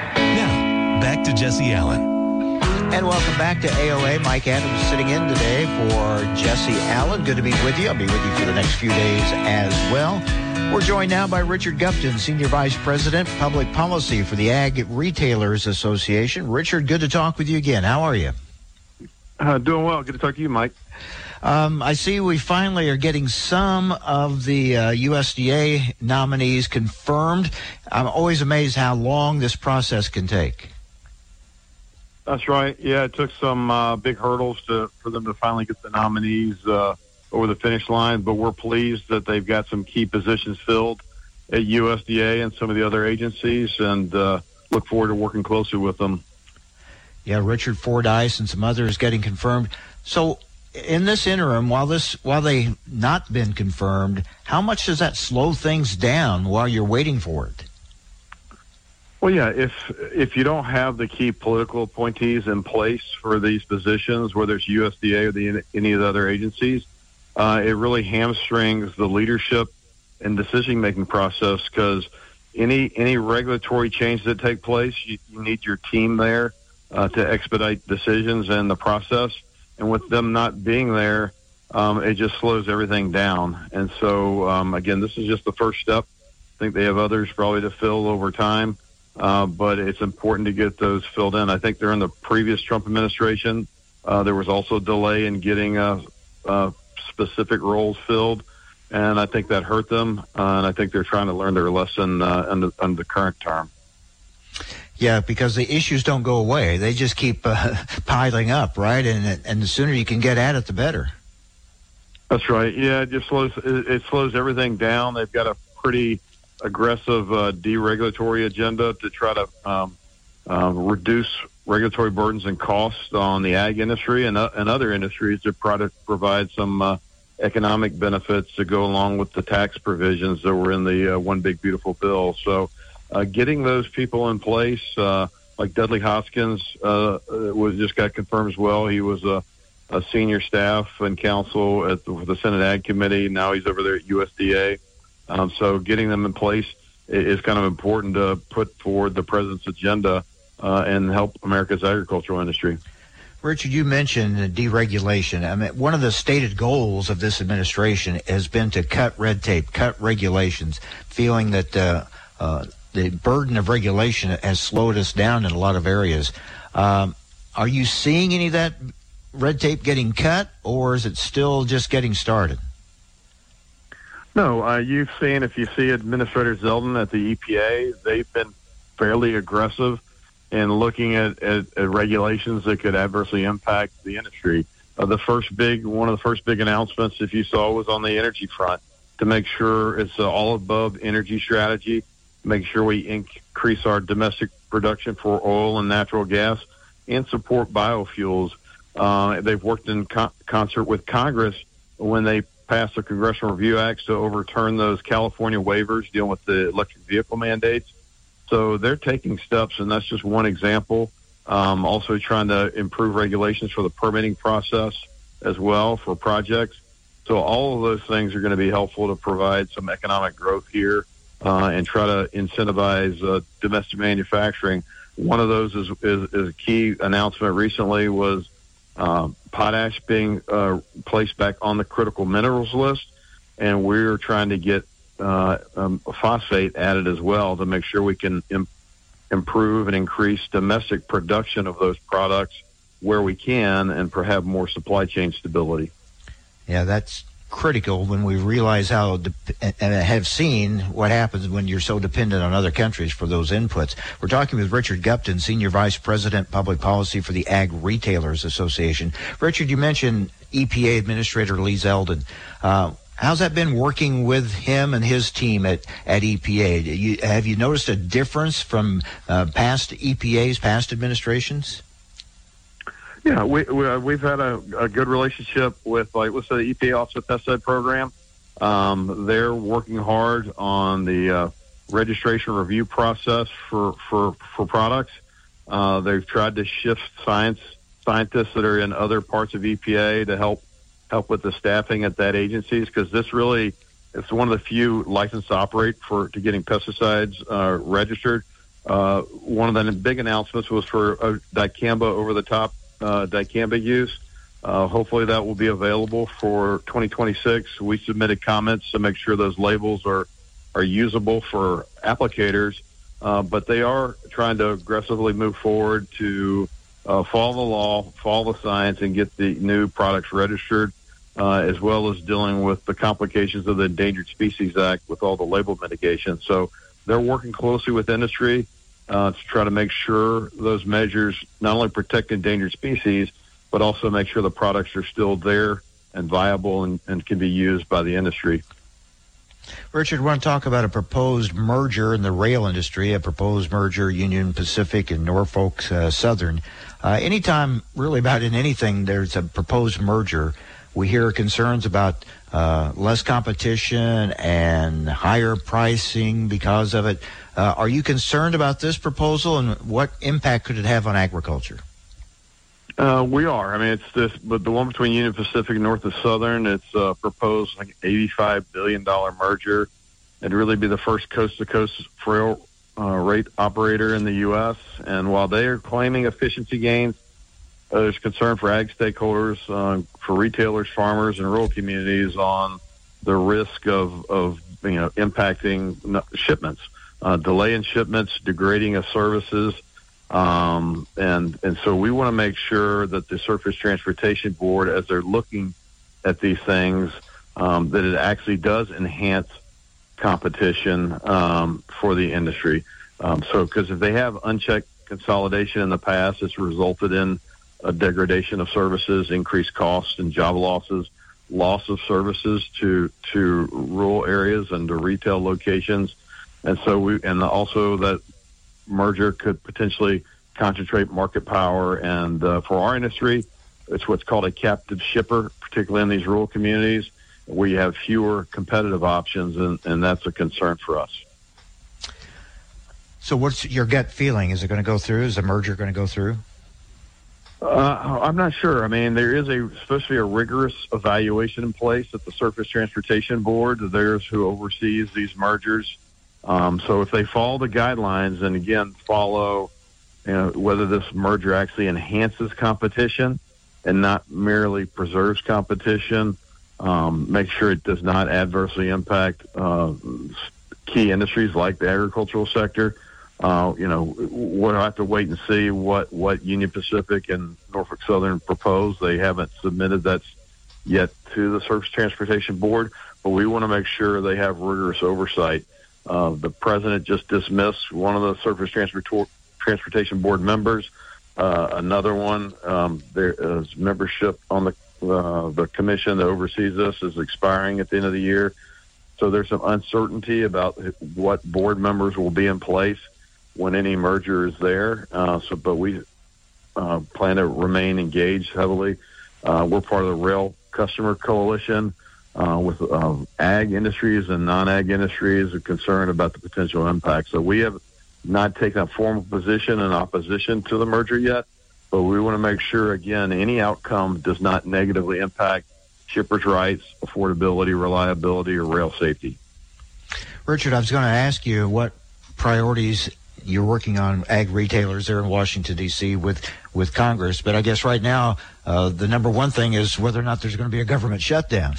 Now, back to Jesse Allen. And welcome back to A O A. Mike Adams sitting in today for Jesse Allen. Good to be with you. I'll be with you for the next few days as well. We're joined now by Richard Gupton, Senior Vice President, Public Policy for the Ag Retailers Association. Richard, good to talk with you again. How are you? Uh, doing well. Good to talk to you, Mike. Um, I see we finally are getting some of the uh, U S D A nominees confirmed. I'm always amazed how long this process can take. That's right. Yeah, it took some uh, big hurdles to for them to finally get the nominees uh, over the finish line, but we're pleased that they've got some key positions filled at U S D A and some of the other agencies, and uh, look forward to working closely with them. Yeah, Richard Fordyce and some others getting confirmed. So in this interim, while this while they've not been confirmed, how much does that slow things down while you're waiting for it? Well, yeah, if if you don't have the key political appointees in place for these positions, whether it's U S D A or the, any of the other agencies, uh, it really hamstrings the leadership and decision-making process, because any any regulatory changes that take place, you, you need your team there uh, to expedite decisions and the process. And with them not being there, um, it just slows everything down. And so, um, again, this is just the first step. I think they have others probably to fill over time. Uh, but it's important to get those filled in. I think during the previous Trump administration, uh, there was also a delay in getting uh, uh, specific roles filled, and I think that hurt them, uh, and I think they're trying to learn their lesson uh, under, under the current term. Yeah, because the issues don't go away. They just keep uh, piling up, right? And, and the sooner you can get at it, the better. That's right. Yeah, it just slows, it, it slows everything down. They've got a pretty aggressive uh, deregulatory agenda to try to um, uh, reduce regulatory burdens and costs on the ag industry and, uh, and other industries to try to provide some uh, economic benefits to go along with the tax provisions that were in the uh, One Big Beautiful Bill. So uh, getting those people in place, uh, like Dudley Hoskins uh, was just got confirmed as well. He was a, a senior staff and counsel at the, the Senate Ag Committee. Now he's over there at U S D A. Um, so getting them in place is kind of important to put forward the president's agenda uh, and help America's agricultural industry. Richard, you mentioned deregulation. I mean, one of the stated goals of this administration has been to cut red tape, cut regulations, feeling that uh, uh, the burden of regulation has slowed us down in a lot of areas. Um, are you seeing any of that red tape getting cut, or is it still just getting started? No, uh, you've seen, if you see Administrator Zeldin at the E P A, they've been fairly aggressive in looking at, at, at regulations that could adversely impact the industry. Uh, the first big, one of the first big announcements, if you saw, was on the energy front to make sure it's an all above energy strategy, make sure we increase our domestic production for oil and natural gas and support biofuels. Uh, they've worked in co- concert with Congress when they passed the Congressional Review Act to overturn those California waivers dealing with the electric vehicle mandates. So they're taking steps, and that's just one example. Um, also trying to improve regulations for the permitting process as well for projects. So all of those things are going to be helpful to provide some economic growth here uh, and try to incentivize uh, domestic manufacturing. One of those is, is, is a key announcement recently was Uh, potash being uh, placed back on the critical minerals list, and we're trying to get uh, um, phosphate added as well to make sure we can im- improve and increase domestic production of those products where we can and perhaps more supply chain stability. Yeah, that's critical when we realize how de- and have seen what happens when you're so dependent on other countries for those inputs. We're talking with Richard Gupton, Senior Vice President, Public Policy for the Ag Retailers Association. Richard, you mentioned E P A Administrator Lee Zeldin. Uh, how's that been working with him and his team at, at E P A? You, have you noticed a difference from uh, past E P As, past administrations? Yeah, we, we, uh, we've had a, a good relationship with, like, let's say, the E P A Office of Pesticide Program. Um, they're working hard on the uh, registration review process for, for, for products. Uh, they've tried to shift science scientists that are in other parts of E P A to help help with the staffing at that agencies, because this really it's one of the few licensed to operate for to getting pesticides uh, registered. Uh, one of the big announcements was for uh, dicamba over-the-top uh, dicamba use. Uh, hopefully that will be available for twenty twenty-six. We submitted comments to make sure those labels are, are usable for applicators, uh, but they are trying to aggressively move forward to uh, follow the law, follow the science, and get the new products registered. uh, as well as dealing with the complications of the Endangered Species Act with all the label mitigation. So they're working closely with industry uh, to try to make sure those measures not only protect endangered species, but also make sure the products are still there and viable and, and can be used by the industry. Richard, I want to talk about a proposed merger in the rail industry, a proposed merger, Union Pacific and Norfolk uh, Southern. Uh, anytime, really about in anything, there's a proposed merger, we hear concerns about uh, less competition and higher pricing because of it. Uh, are you concerned about this proposal, and what impact could it have on agriculture? Uh, we are. I mean, it's this, but the one between Union Pacific and Norfolk Southern, it's a proposed like eighty-five billion dollars merger. It'd really be the first coast-to-coast rail uh, rate operator in the U S. And while they are claiming efficiency gains, uh, there's concern for ag stakeholders, uh, for retailers, farmers, and rural communities on the risk of, of you know, impacting shipments, uh, delay in shipments, degrading of services. Um, and, and so we want to make sure that the Surface Transportation Board, as they're looking at these things, um, that it actually does enhance competition, um, for the industry. Um, so, cause if they have unchecked consolidation in the past, it's resulted in a degradation of services, increased costs and job losses, loss of services to, to rural areas and to retail locations. And so we, and also that merger could potentially concentrate market power, and uh, for our industry, it's what's called a captive shipper, particularly in these rural communities where you have fewer competitive options, and, and that's a concern for us. So what's your gut feeling? Is it going to go through? Is the merger going to go through? Uh, I'm not sure. I mean, there is a supposed to be a rigorous evaluation in place at the Surface Transportation Board. There's who oversees these mergers. Um, so if they follow the guidelines and, again, follow, you know, whether this merger actually enhances competition and not merely preserves competition, um, make sure it does not adversely impact uh, key industries like the agricultural sector. Uh, you know, we'll have to wait and see what, what Union Pacific and Norfolk Southern propose. They haven't submitted that yet to the Surface Transportation Board, but we want to make sure they have rigorous oversight. Uh, the president just dismissed one of the Surface Transport- Transportation Board members. Uh, another one, um, there is membership on the uh, the commission that oversees this is expiring at the end of the year. So there's some uncertainty about what board members will be in place when any merger is there. Uh, so, but we uh, plan to remain engaged heavily. Uh, we're part of the Rail Customer Coalition. Uh, with uh, ag industries and non-ag industries are concerned about the potential impact. So we have not taken a formal position in opposition to the merger yet, but we want to make sure, again, any outcome does not negatively impact shippers' rights, affordability, reliability, or rail safety. Richard, I was going to ask you what priorities you're working on ag retailers there in Washington, D C with, with Congress, but I guess right now uh, the number one thing is whether or not there's going to be a government shutdown.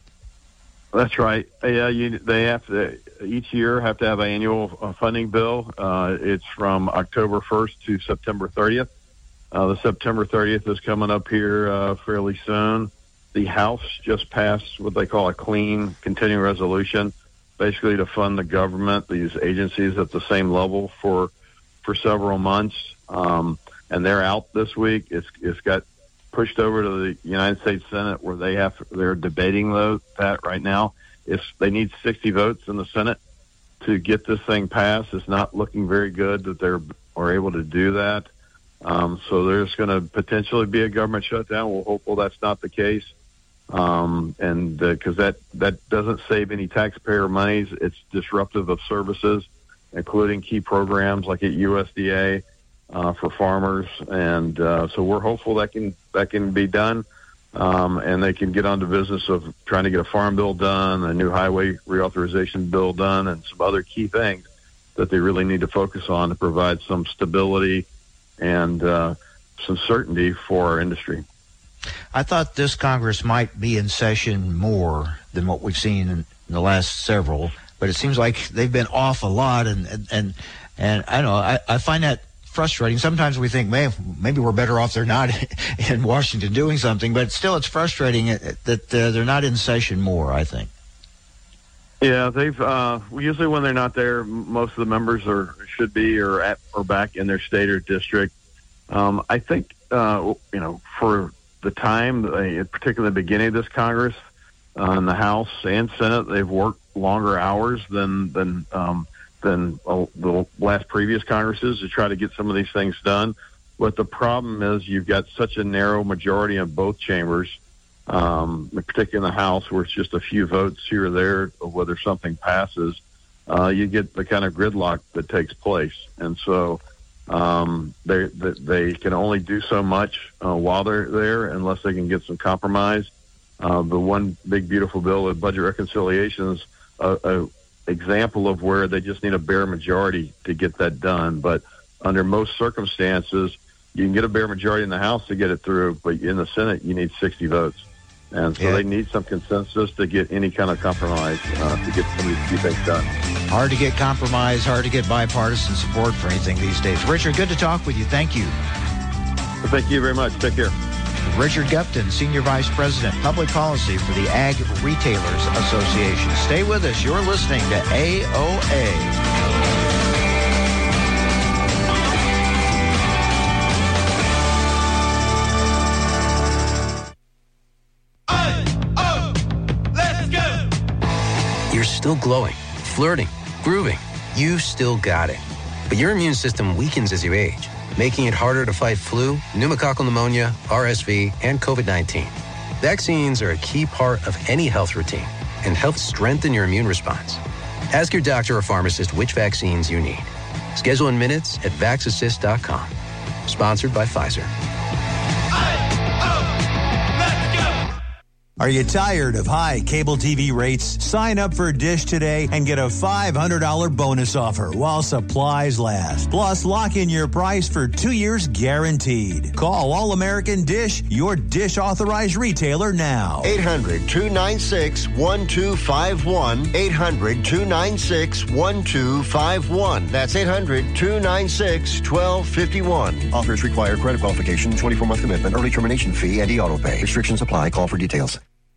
That's right. Yeah, you, they have to each year have to have an annual uh, funding bill. Uh, it's from October first to September thirtieth. Uh, the September thirtieth is coming up here uh, fairly soon. The House just passed what they call a clean continuing resolution, basically to fund the government, these agencies at the same level for for several months. Um, and they're out this week. It's it's got pushed over to the United States Senate, where they have they're debating those, that right now. If they need sixty votes in the Senate to get this thing passed, it's not looking very good that they're are able to do that. Um, so there's going to potentially be a government shutdown. We're hopeful that's not the case, um, and because uh, that that doesn't save any taxpayer monies. It's disruptive of services, including key programs like at U S D A. Uh, for farmers, and uh, so we're hopeful that can that can be done, um, and they can get on to business of trying to get a farm bill done, a new highway reauthorization bill done, and some other key things that they really need to focus on to provide some stability and uh, some certainty for our industry. I thought this Congress might be in session more than what we've seen in the last several, but it seems like they've been off a lot, and and and I don't know. I, I find that frustrating. Sometimes we think, man, maybe we're better off they're not in Washington doing something, but still it's frustrating that uh, they're not in session more, I think. Yeah, they've uh, usually when they're not there, most of the members are should be or at or back in their state or district. Um, I think uh, you know for the time, uh, particularly the beginning of this Congress, uh, in the House and Senate, they've worked longer hours than than um, than uh, the last previous Congresses to try to get some of these things done. But the problem is you've got such a narrow majority in both chambers. Um, particularly in the House, where it's just a few votes here or there, or whether something passes, uh, you get the kind of gridlock that takes place. And so um, they they can only do so much uh, while they're there unless they can get some compromise. Uh, the one big, beautiful bill of budget reconciliation is a, a example of where they just need a bare majority to get that done. But under most circumstances, you can get a bare majority in the House to get it through, but in the Senate, you need sixty votes. And so yeah. they need some consensus to get any kind of compromise uh, to get some of these key things done. Hard to get compromise, hard to get bipartisan support for anything these days. Richard, good to talk with you. Thank you. Well, thank you very much. Take care. Richard Gupton, Senior Vice President, Public Policy for the Ag Retailers Association. Stay with us. You're listening to A O A. You're still glowing, flirting, grooving. You still got it. But your immune system weakens as you age, making it harder to fight flu, pneumococcal pneumonia, R S V, and COVID nineteen. Vaccines are a key part of any health routine and help strengthen your immune response. Ask your doctor or pharmacist which vaccines you need. Schedule in minutes at vax assist dot com. Sponsored by Pfizer. Are you tired of high cable T V rates? Sign up for Dish today and get a five hundred dollars bonus offer while supplies last. Plus, lock in your price for two years guaranteed. Call All American Dish, your Dish authorized retailer now. eight hundred, two nine six, one two five one. eight hundred, two nine six, one two five one. That's eight hundred, two nine six, one two five one. Offers require credit qualification, twenty-four month commitment, early termination fee, and e-auto pay. Restrictions apply. Call for details.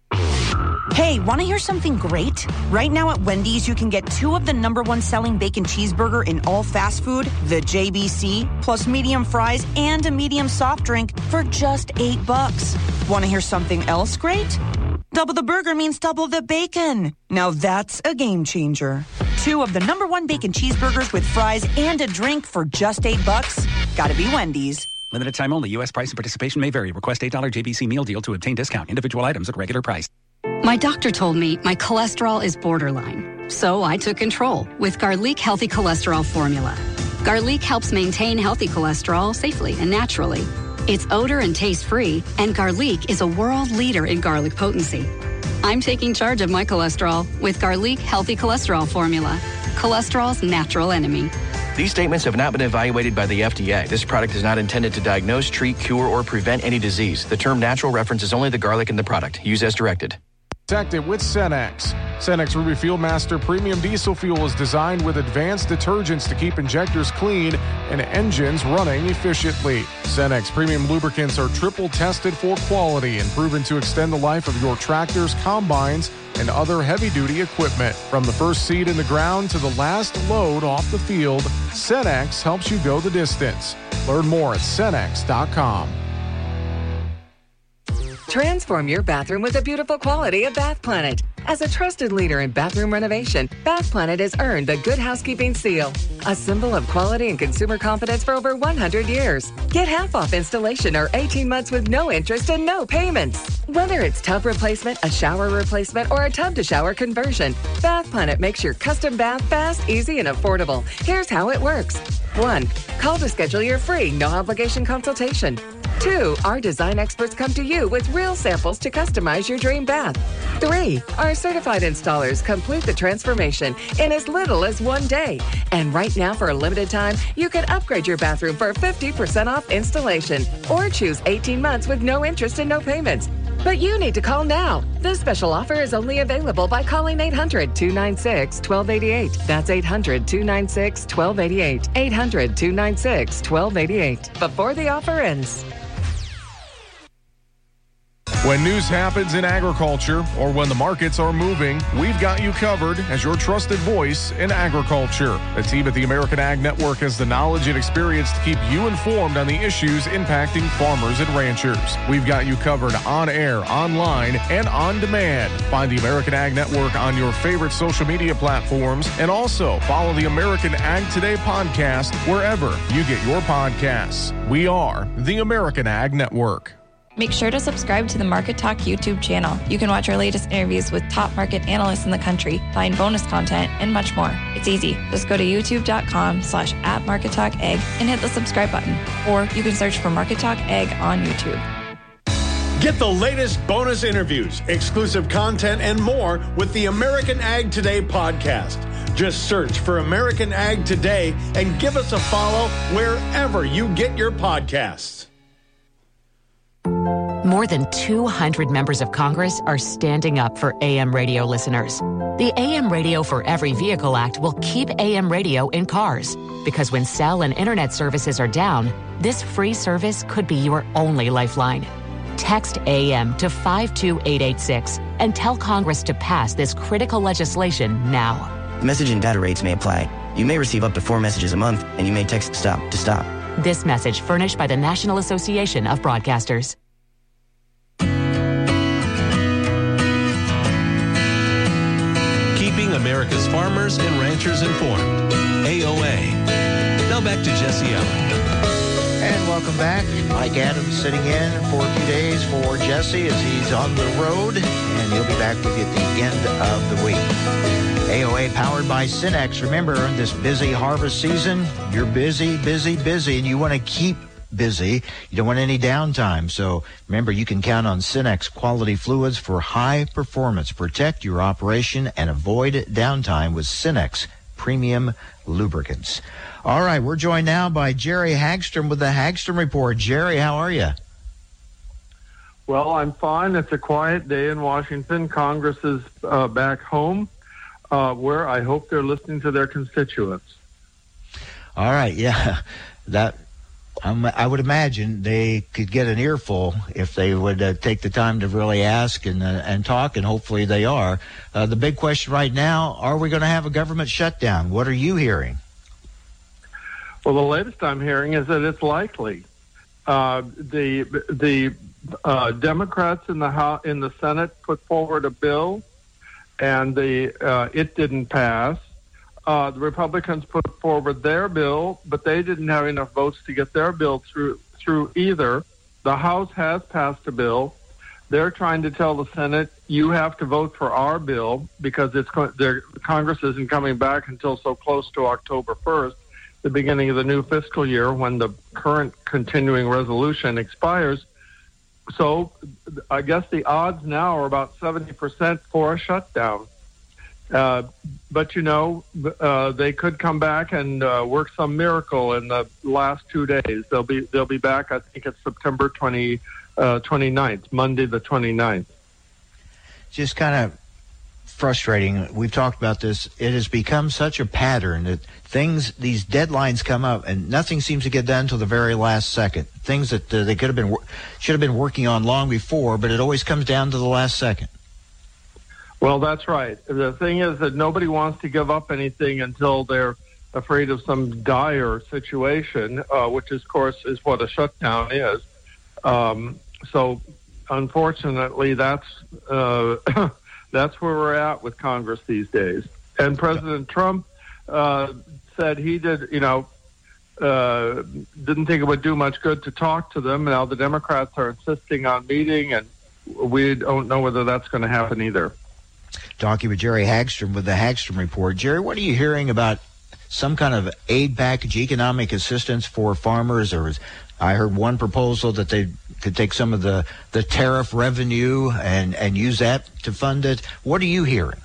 Hey, want to hear something great? Right now at Wendy's, you can get two of the number one selling bacon cheeseburger in all fast food, the J B C, plus medium fries and a medium soft drink for just eight bucks. Want to hear something else great? Double the burger means double the bacon. Now that's a game changer. Two of the number one bacon cheeseburgers with fries and a drink for just eight bucks. Gotta be Wendy's. Limited time only. U S price and participation may vary. Request eight dollars J B C meal deal to obtain discount. Individual items at regular price. My doctor told me my cholesterol is borderline. So I took control with Garlic Healthy Cholesterol Formula. Garlic helps maintain healthy cholesterol safely and naturally. It's odor and taste-free, and Garlic is a world leader in garlic potency. I'm taking charge of my cholesterol with Garlic Healthy Cholesterol Formula. Cholesterol's natural enemy. These statements have not been evaluated by the F D A. This product is not intended to diagnose, treat, cure, or prevent any disease. The term natural references only the garlic in the product. Use as directed. Protect it with Cenex. Cenex Ruby Fieldmaster Premium Diesel Fuel is designed with advanced detergents to keep injectors clean and engines running efficiently. Cenex Premium Lubricants are triple tested for quality and proven to extend the life of your tractors, combines, and other heavy-duty equipment. From the first seed in the ground to the last load off the field, Cenex helps you go the distance. Learn more at Cenex dot com. Transform your bathroom with the beautiful quality of Bath Planet. As a trusted leader in bathroom renovation, Bath Planet has earned the Good Housekeeping seal, a symbol of quality and consumer confidence for over one hundred years. Get half off installation or eighteen months with no interest and no payments. Whether it's tub replacement, a shower replacement, or a tub-to-shower conversion, Bath Planet makes your custom bath fast, easy, and affordable. Here's how it works. One, call to schedule your free, no-obligation consultation. Two, our design experts come to you with real samples to customize your dream bath. Three, our certified installers complete the transformation in as little as one day. And right now, for a limited time, you can upgrade your bathroom for fifty percent off installation or choose eighteen months with no interest and no payments. But you need to call now. This special offer is only available by calling eight hundred, two nine six, one two eight eight. That's eight hundred, two nine six, one two eight eight. eight hundred, two nine six, one two eight eight. Before the offer ends. When news happens in agriculture or when the markets are moving, we've got you covered as your trusted voice in agriculture. The team at the American Ag Network has the knowledge and experience to keep you informed on the issues impacting farmers and ranchers. We've got you covered on air, online, and on demand. Find the American Ag Network on your favorite social media platforms and also follow the American Ag Today podcast wherever you get your podcasts. We are the American Ag Network. Make sure to subscribe to the Market Talk YouTube channel. You can watch our latest interviews with top market analysts in the country, find bonus content, and much more. It's easy. Just go to youtube.com slash at Market Talk Ag and hit the subscribe button. Or you can search for Market Talk Ag on YouTube. Get the latest bonus interviews, exclusive content, and more with the American Ag Today podcast. Just search for American Ag Today and give us a follow wherever you get your podcasts. More than two hundred members of Congress are standing up for A M radio listeners. The A M Radio for Every Vehicle Act will keep A M radio in cars, because when cell and internet services are down, this free service could be your only lifeline. Text A M to five two eight eight six and tell Congress to pass this critical legislation now. Message and data rates may apply. You may receive up to four messages a month, and you may text STOP to stop. This message furnished by the National Association of Broadcasters. Keeping America's farmers and ranchers informed. A O A. Now back to Jesse Allen. And welcome back. Mike Adams sitting in for a few days for Jesse as he's on the road, and he'll be back with you at the end of the week. A O A powered by Cenex. Remember, this busy harvest season, you're busy, busy, busy, and you want to keep busy. You don't want any downtime. So remember, you can count on Cenex quality fluids for high performance. Protect your operation and avoid downtime with Cenex premium lubricants. All right, we're joined now by Jerry Hagstrom with the Hagstrom Report. Jerry, how are you? Well, I'm fine. It's a quiet day in Washington. Congress is uh, back home, uh, where I hope they're listening to their constituents. All right, yeah. That um, I would imagine they could get an earful if they would uh, take the time to really ask and uh, and talk, and hopefully they are. Uh, the big question right now, are we going to have a government shutdown? What are you hearing? Well, the latest I'm hearing is that it's likely. Uh, the the uh, Democrats in the House, in the Senate put forward a bill, and the uh, it didn't pass. Uh, the Republicans put forward their bill, but they didn't have enough votes to get their bill through through either. The House has passed a bill. They're trying to tell the Senate, you have to vote for our bill because it's the Congress isn't coming back until so close to October first, the beginning of the new fiscal year, when the current continuing resolution expires. So I guess the odds now are about seventy percent for a shutdown. Uh, but, you know, uh, they could come back and uh, work some miracle in the last two days. They'll be they'll be back, I think it's September twentieth, uh, twenty-ninth, Monday the twenty-ninth. Just kind of frustrating. We've talked about this. It has become such a pattern that things, these deadlines come up and nothing seems to get done until the very last second. Things that uh, they could have been, should have been working on long before, but it always comes down to the last second. Well, that's right. The thing is that nobody wants to give up anything until they're afraid of some dire situation, uh, which, of course, is what a shutdown is. Um, so, unfortunately, that's uh, that's where we're at with Congress these days. And President Trump uh, said he did, you know, uh, didn't think it would do much good to talk to them. Now the Democrats are insisting on meeting, and we don't know whether that's going to happen either. Talking with Jerry Hagstrom with the Hagstrom Report. Jerry, what are you hearing about some kind of aid package, economic assistance for farmers? Or is, I heard one proposal that they could take some of the, the tariff revenue and, and use that to fund it. What are you hearing?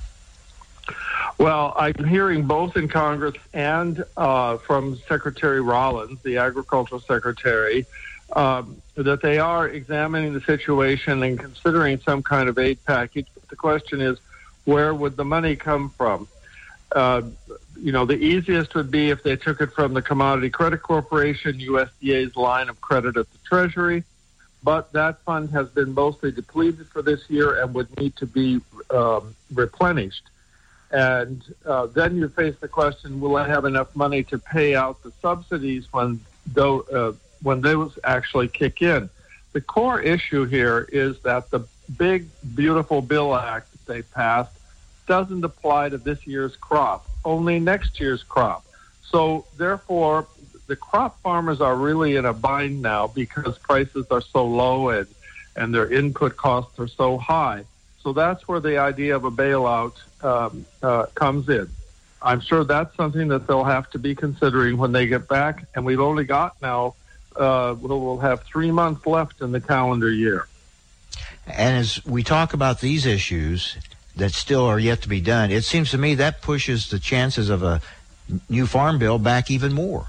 Well, I'm hearing both in Congress and uh, from Secretary Rollins, the Agricultural Secretary, um, that they are examining the situation and considering some kind of aid package. But the question is, where would the money come from? Uh, you know, the easiest would be if they took it from the Commodity Credit Corporation, U S D A's line of credit at the Treasury. But that fund has been mostly depleted for this year and would need to be um, replenished. And uh, then you face the question, will I have enough money to pay out the subsidies when, though, uh, when those actually kick in? The core issue here is that the big, beautiful Bill Act that they passed doesn't apply to this year's crop, only next year's crop. So, therefore, the crop farmers are really in a bind now because prices are so low and, and their input costs are so high. So that's where the idea of a bailout um, uh, comes in. I'm sure that's something that they'll have to be considering when they get back. And we've only got now, uh, we'll, we'll have three months left in the calendar year. And as we talk about these issues that still are yet to be done, it seems to me that pushes the chances of a new farm bill back even more.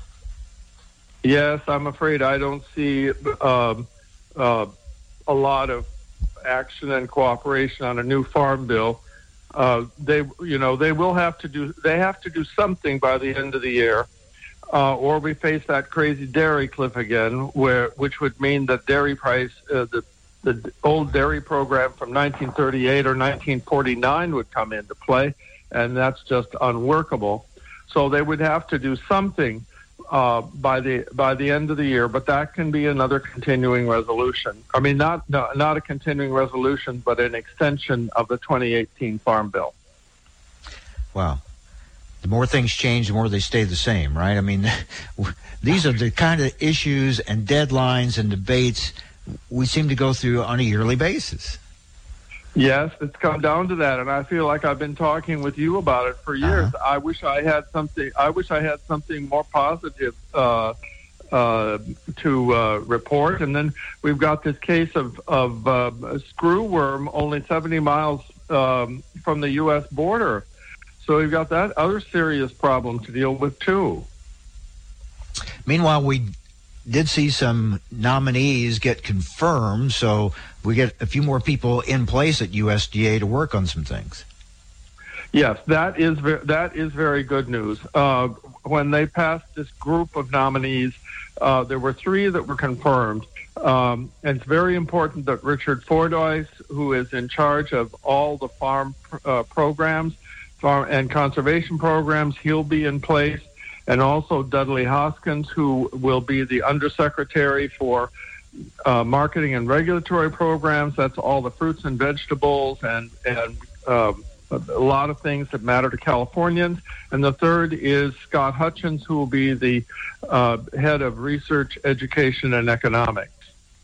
Yes, I'm afraid I don't see um, uh, a lot of action and cooperation on a new farm bill. Uh, they, you know, they will have to do. They have to do something by the end of the year, uh, or we face that crazy dairy cliff again, where which would mean that dairy price, uh, the the old dairy program from nineteen thirty-eight or nineteen forty-nine would come into play, and that's just unworkable. So they would have to do something Uh, by the by the end of the year, but that can be another continuing resolution. I mean, not no, not a continuing resolution, but an extension of the twenty eighteen Farm Bill. Wow. The more things change, the more they stay the same, right? I mean, these are the kind of issues and deadlines and debates we seem to go through on a yearly basis. Yes, it's come down to that, and I feel like I've been talking with you about it for years. Uh-huh. I wish I had something. I wish I had something more positive uh, uh, to uh, report. And then we've got this case of of uh, screwworm only seventy miles um, from the U S border, so we've got that other serious problem to deal with too. Meanwhile, we did see some nominees get confirmed, so we get a few more people in place at U S D A to work on some things. Yes, that is ve- that is very good news. Uh, when they passed this group of nominees, uh, there were three that were confirmed. Um, and it's very important that Richard Fordyce, who is in charge of all the farm uh, programs farm and conservation programs, he'll be in place. And also Dudley Hoskins, who will be the Undersecretary for uh, Marketing and Regulatory Programs. That's all the fruits and vegetables and, and um, a lot of things that matter to Californians. And the third is Scott Hutchins, who will be the uh, head of Research, Education, and Economics.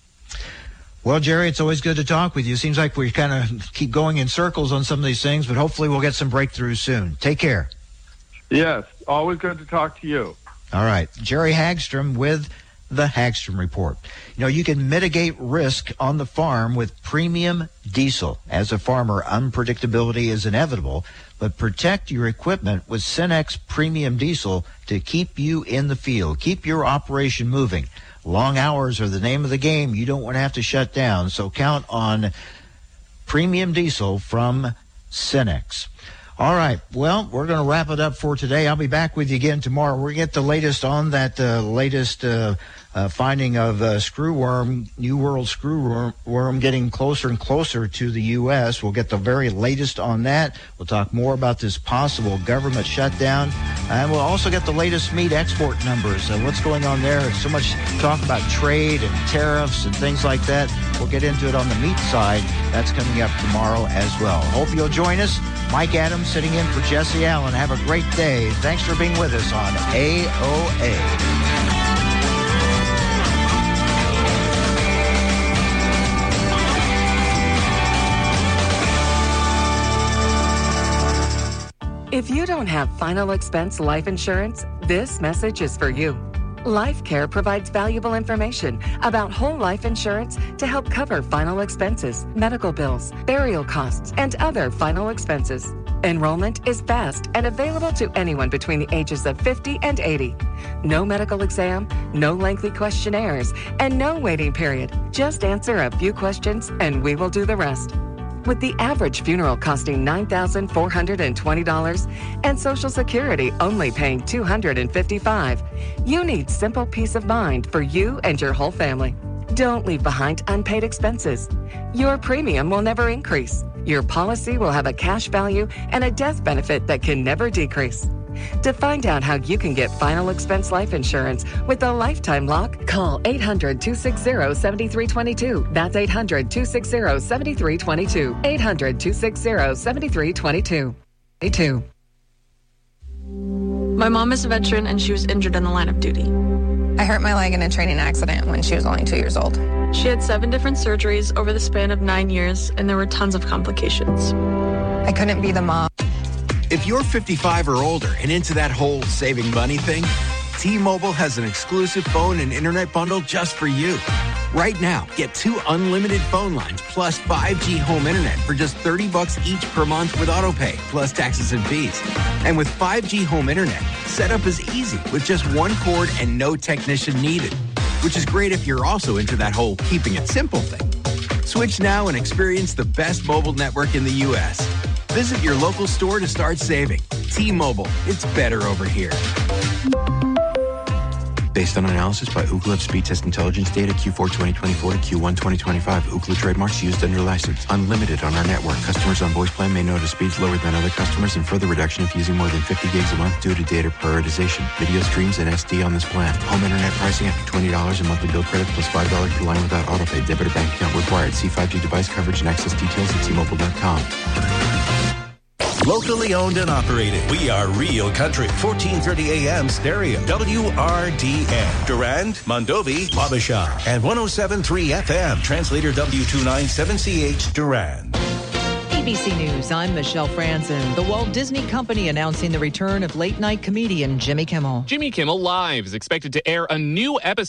Well, Jerry, it's always good to talk with you. Seems like we kind of keep going in circles on some of these things, but hopefully we'll get some breakthroughs soon. Take care. Yes, always good to talk to you. All right. Jerry Hagstrom with the Hagstrom Report. You know, you can mitigate risk on the farm with premium diesel. As a farmer, unpredictability is inevitable, but protect your equipment with Cenex Premium Diesel to keep you in the field, keep your operation moving. Long hours are the name of the game. You don't want to have to shut down, so count on Premium Diesel from Cenex. All right. Well, we're going to wrap it up for today. I'll be back with you again tomorrow. We'll get the latest on that uh, latest uh, uh, finding of uh, screwworm, New World screwworm worm getting closer and closer to the U S. We'll get the very latest on that. We'll talk more about this possible government shutdown. And we'll also get the latest meat export numbers. Uh, what's going on there? So much talk about trade and tariffs and things like that. We'll get into it on the meat side. That's coming up tomorrow as well. Hope you'll join us. Mike Adams sitting in for Jesse Allen. Have a great day. Thanks for being with us on A O A. If you don't have final expense life insurance, this message is for you. LifeCare provides valuable information about whole life insurance to help cover final expenses, medical bills, burial costs, and other final expenses. Enrollment is fast and available to anyone between the ages of fifty and eighty. No medical exam, No lengthy questionnaires and no waiting period. Just answer a few questions and we will do the rest. With the average funeral costing nine thousand four hundred twenty dollars and Social Security only paying two hundred fifty-five dollars, you need simple peace of mind for you and your whole family. Don't leave behind unpaid expenses. Your premium will never increase. Your policy will have a cash value and a death benefit that can never decrease. To find out how you can get final expense life insurance with a lifetime lock, call eight hundred, two six zero, seven three two two. That's eight hundred, two six zero, seven three two two. eight hundred, two six zero, seven three two two. My mom is a veteran and she was injured in the line of duty. I hurt my leg in a training accident when she was only two years old. She had seven different surgeries over the span of nine years, and there were tons of complications. I couldn't be the mom. If you're fifty-five or older and into that whole saving money thing, T-Mobile has an exclusive phone and internet bundle just for you. Right now, get two unlimited phone lines plus five G home internet for just thirty bucks each per month with autopay, plus taxes and fees. And with five G home internet, setup is easy with just one cord and no technician needed, which is great if you're also into that whole keeping it simple thing. Switch now and experience the best mobile network in the U S Visit your local store to start saving. T-Mobile, it's better over here. Based on analysis by Ookla of speed test intelligence data Q four twenty twenty-four to Q one twenty twenty-five. Ookla trademarks used under license. Unlimited on our network. Customers on voice plan may notice speeds lower than other customers and further reduction if using more than fifty gigs a month due to data prioritization. Video streams and S D on this plan. Home internet pricing after twenty dollars a monthly bill credit plus five dollars per line without autopay. Debit or bank account required. See five G device coverage and access details at T Mobile dot com. Locally owned and operated. We are Real Country. fourteen thirty A M stereo. W R D N. Durand, Mondovi, Wabasha. And one oh seven point three F M. Translator W two ninety-seven C H Durand. A B C News, I'm Michelle Franzen. The Walt Disney Company announcing the return of late-night comedian Jimmy Kimmel. Jimmy Kimmel Live is expected to air a new episode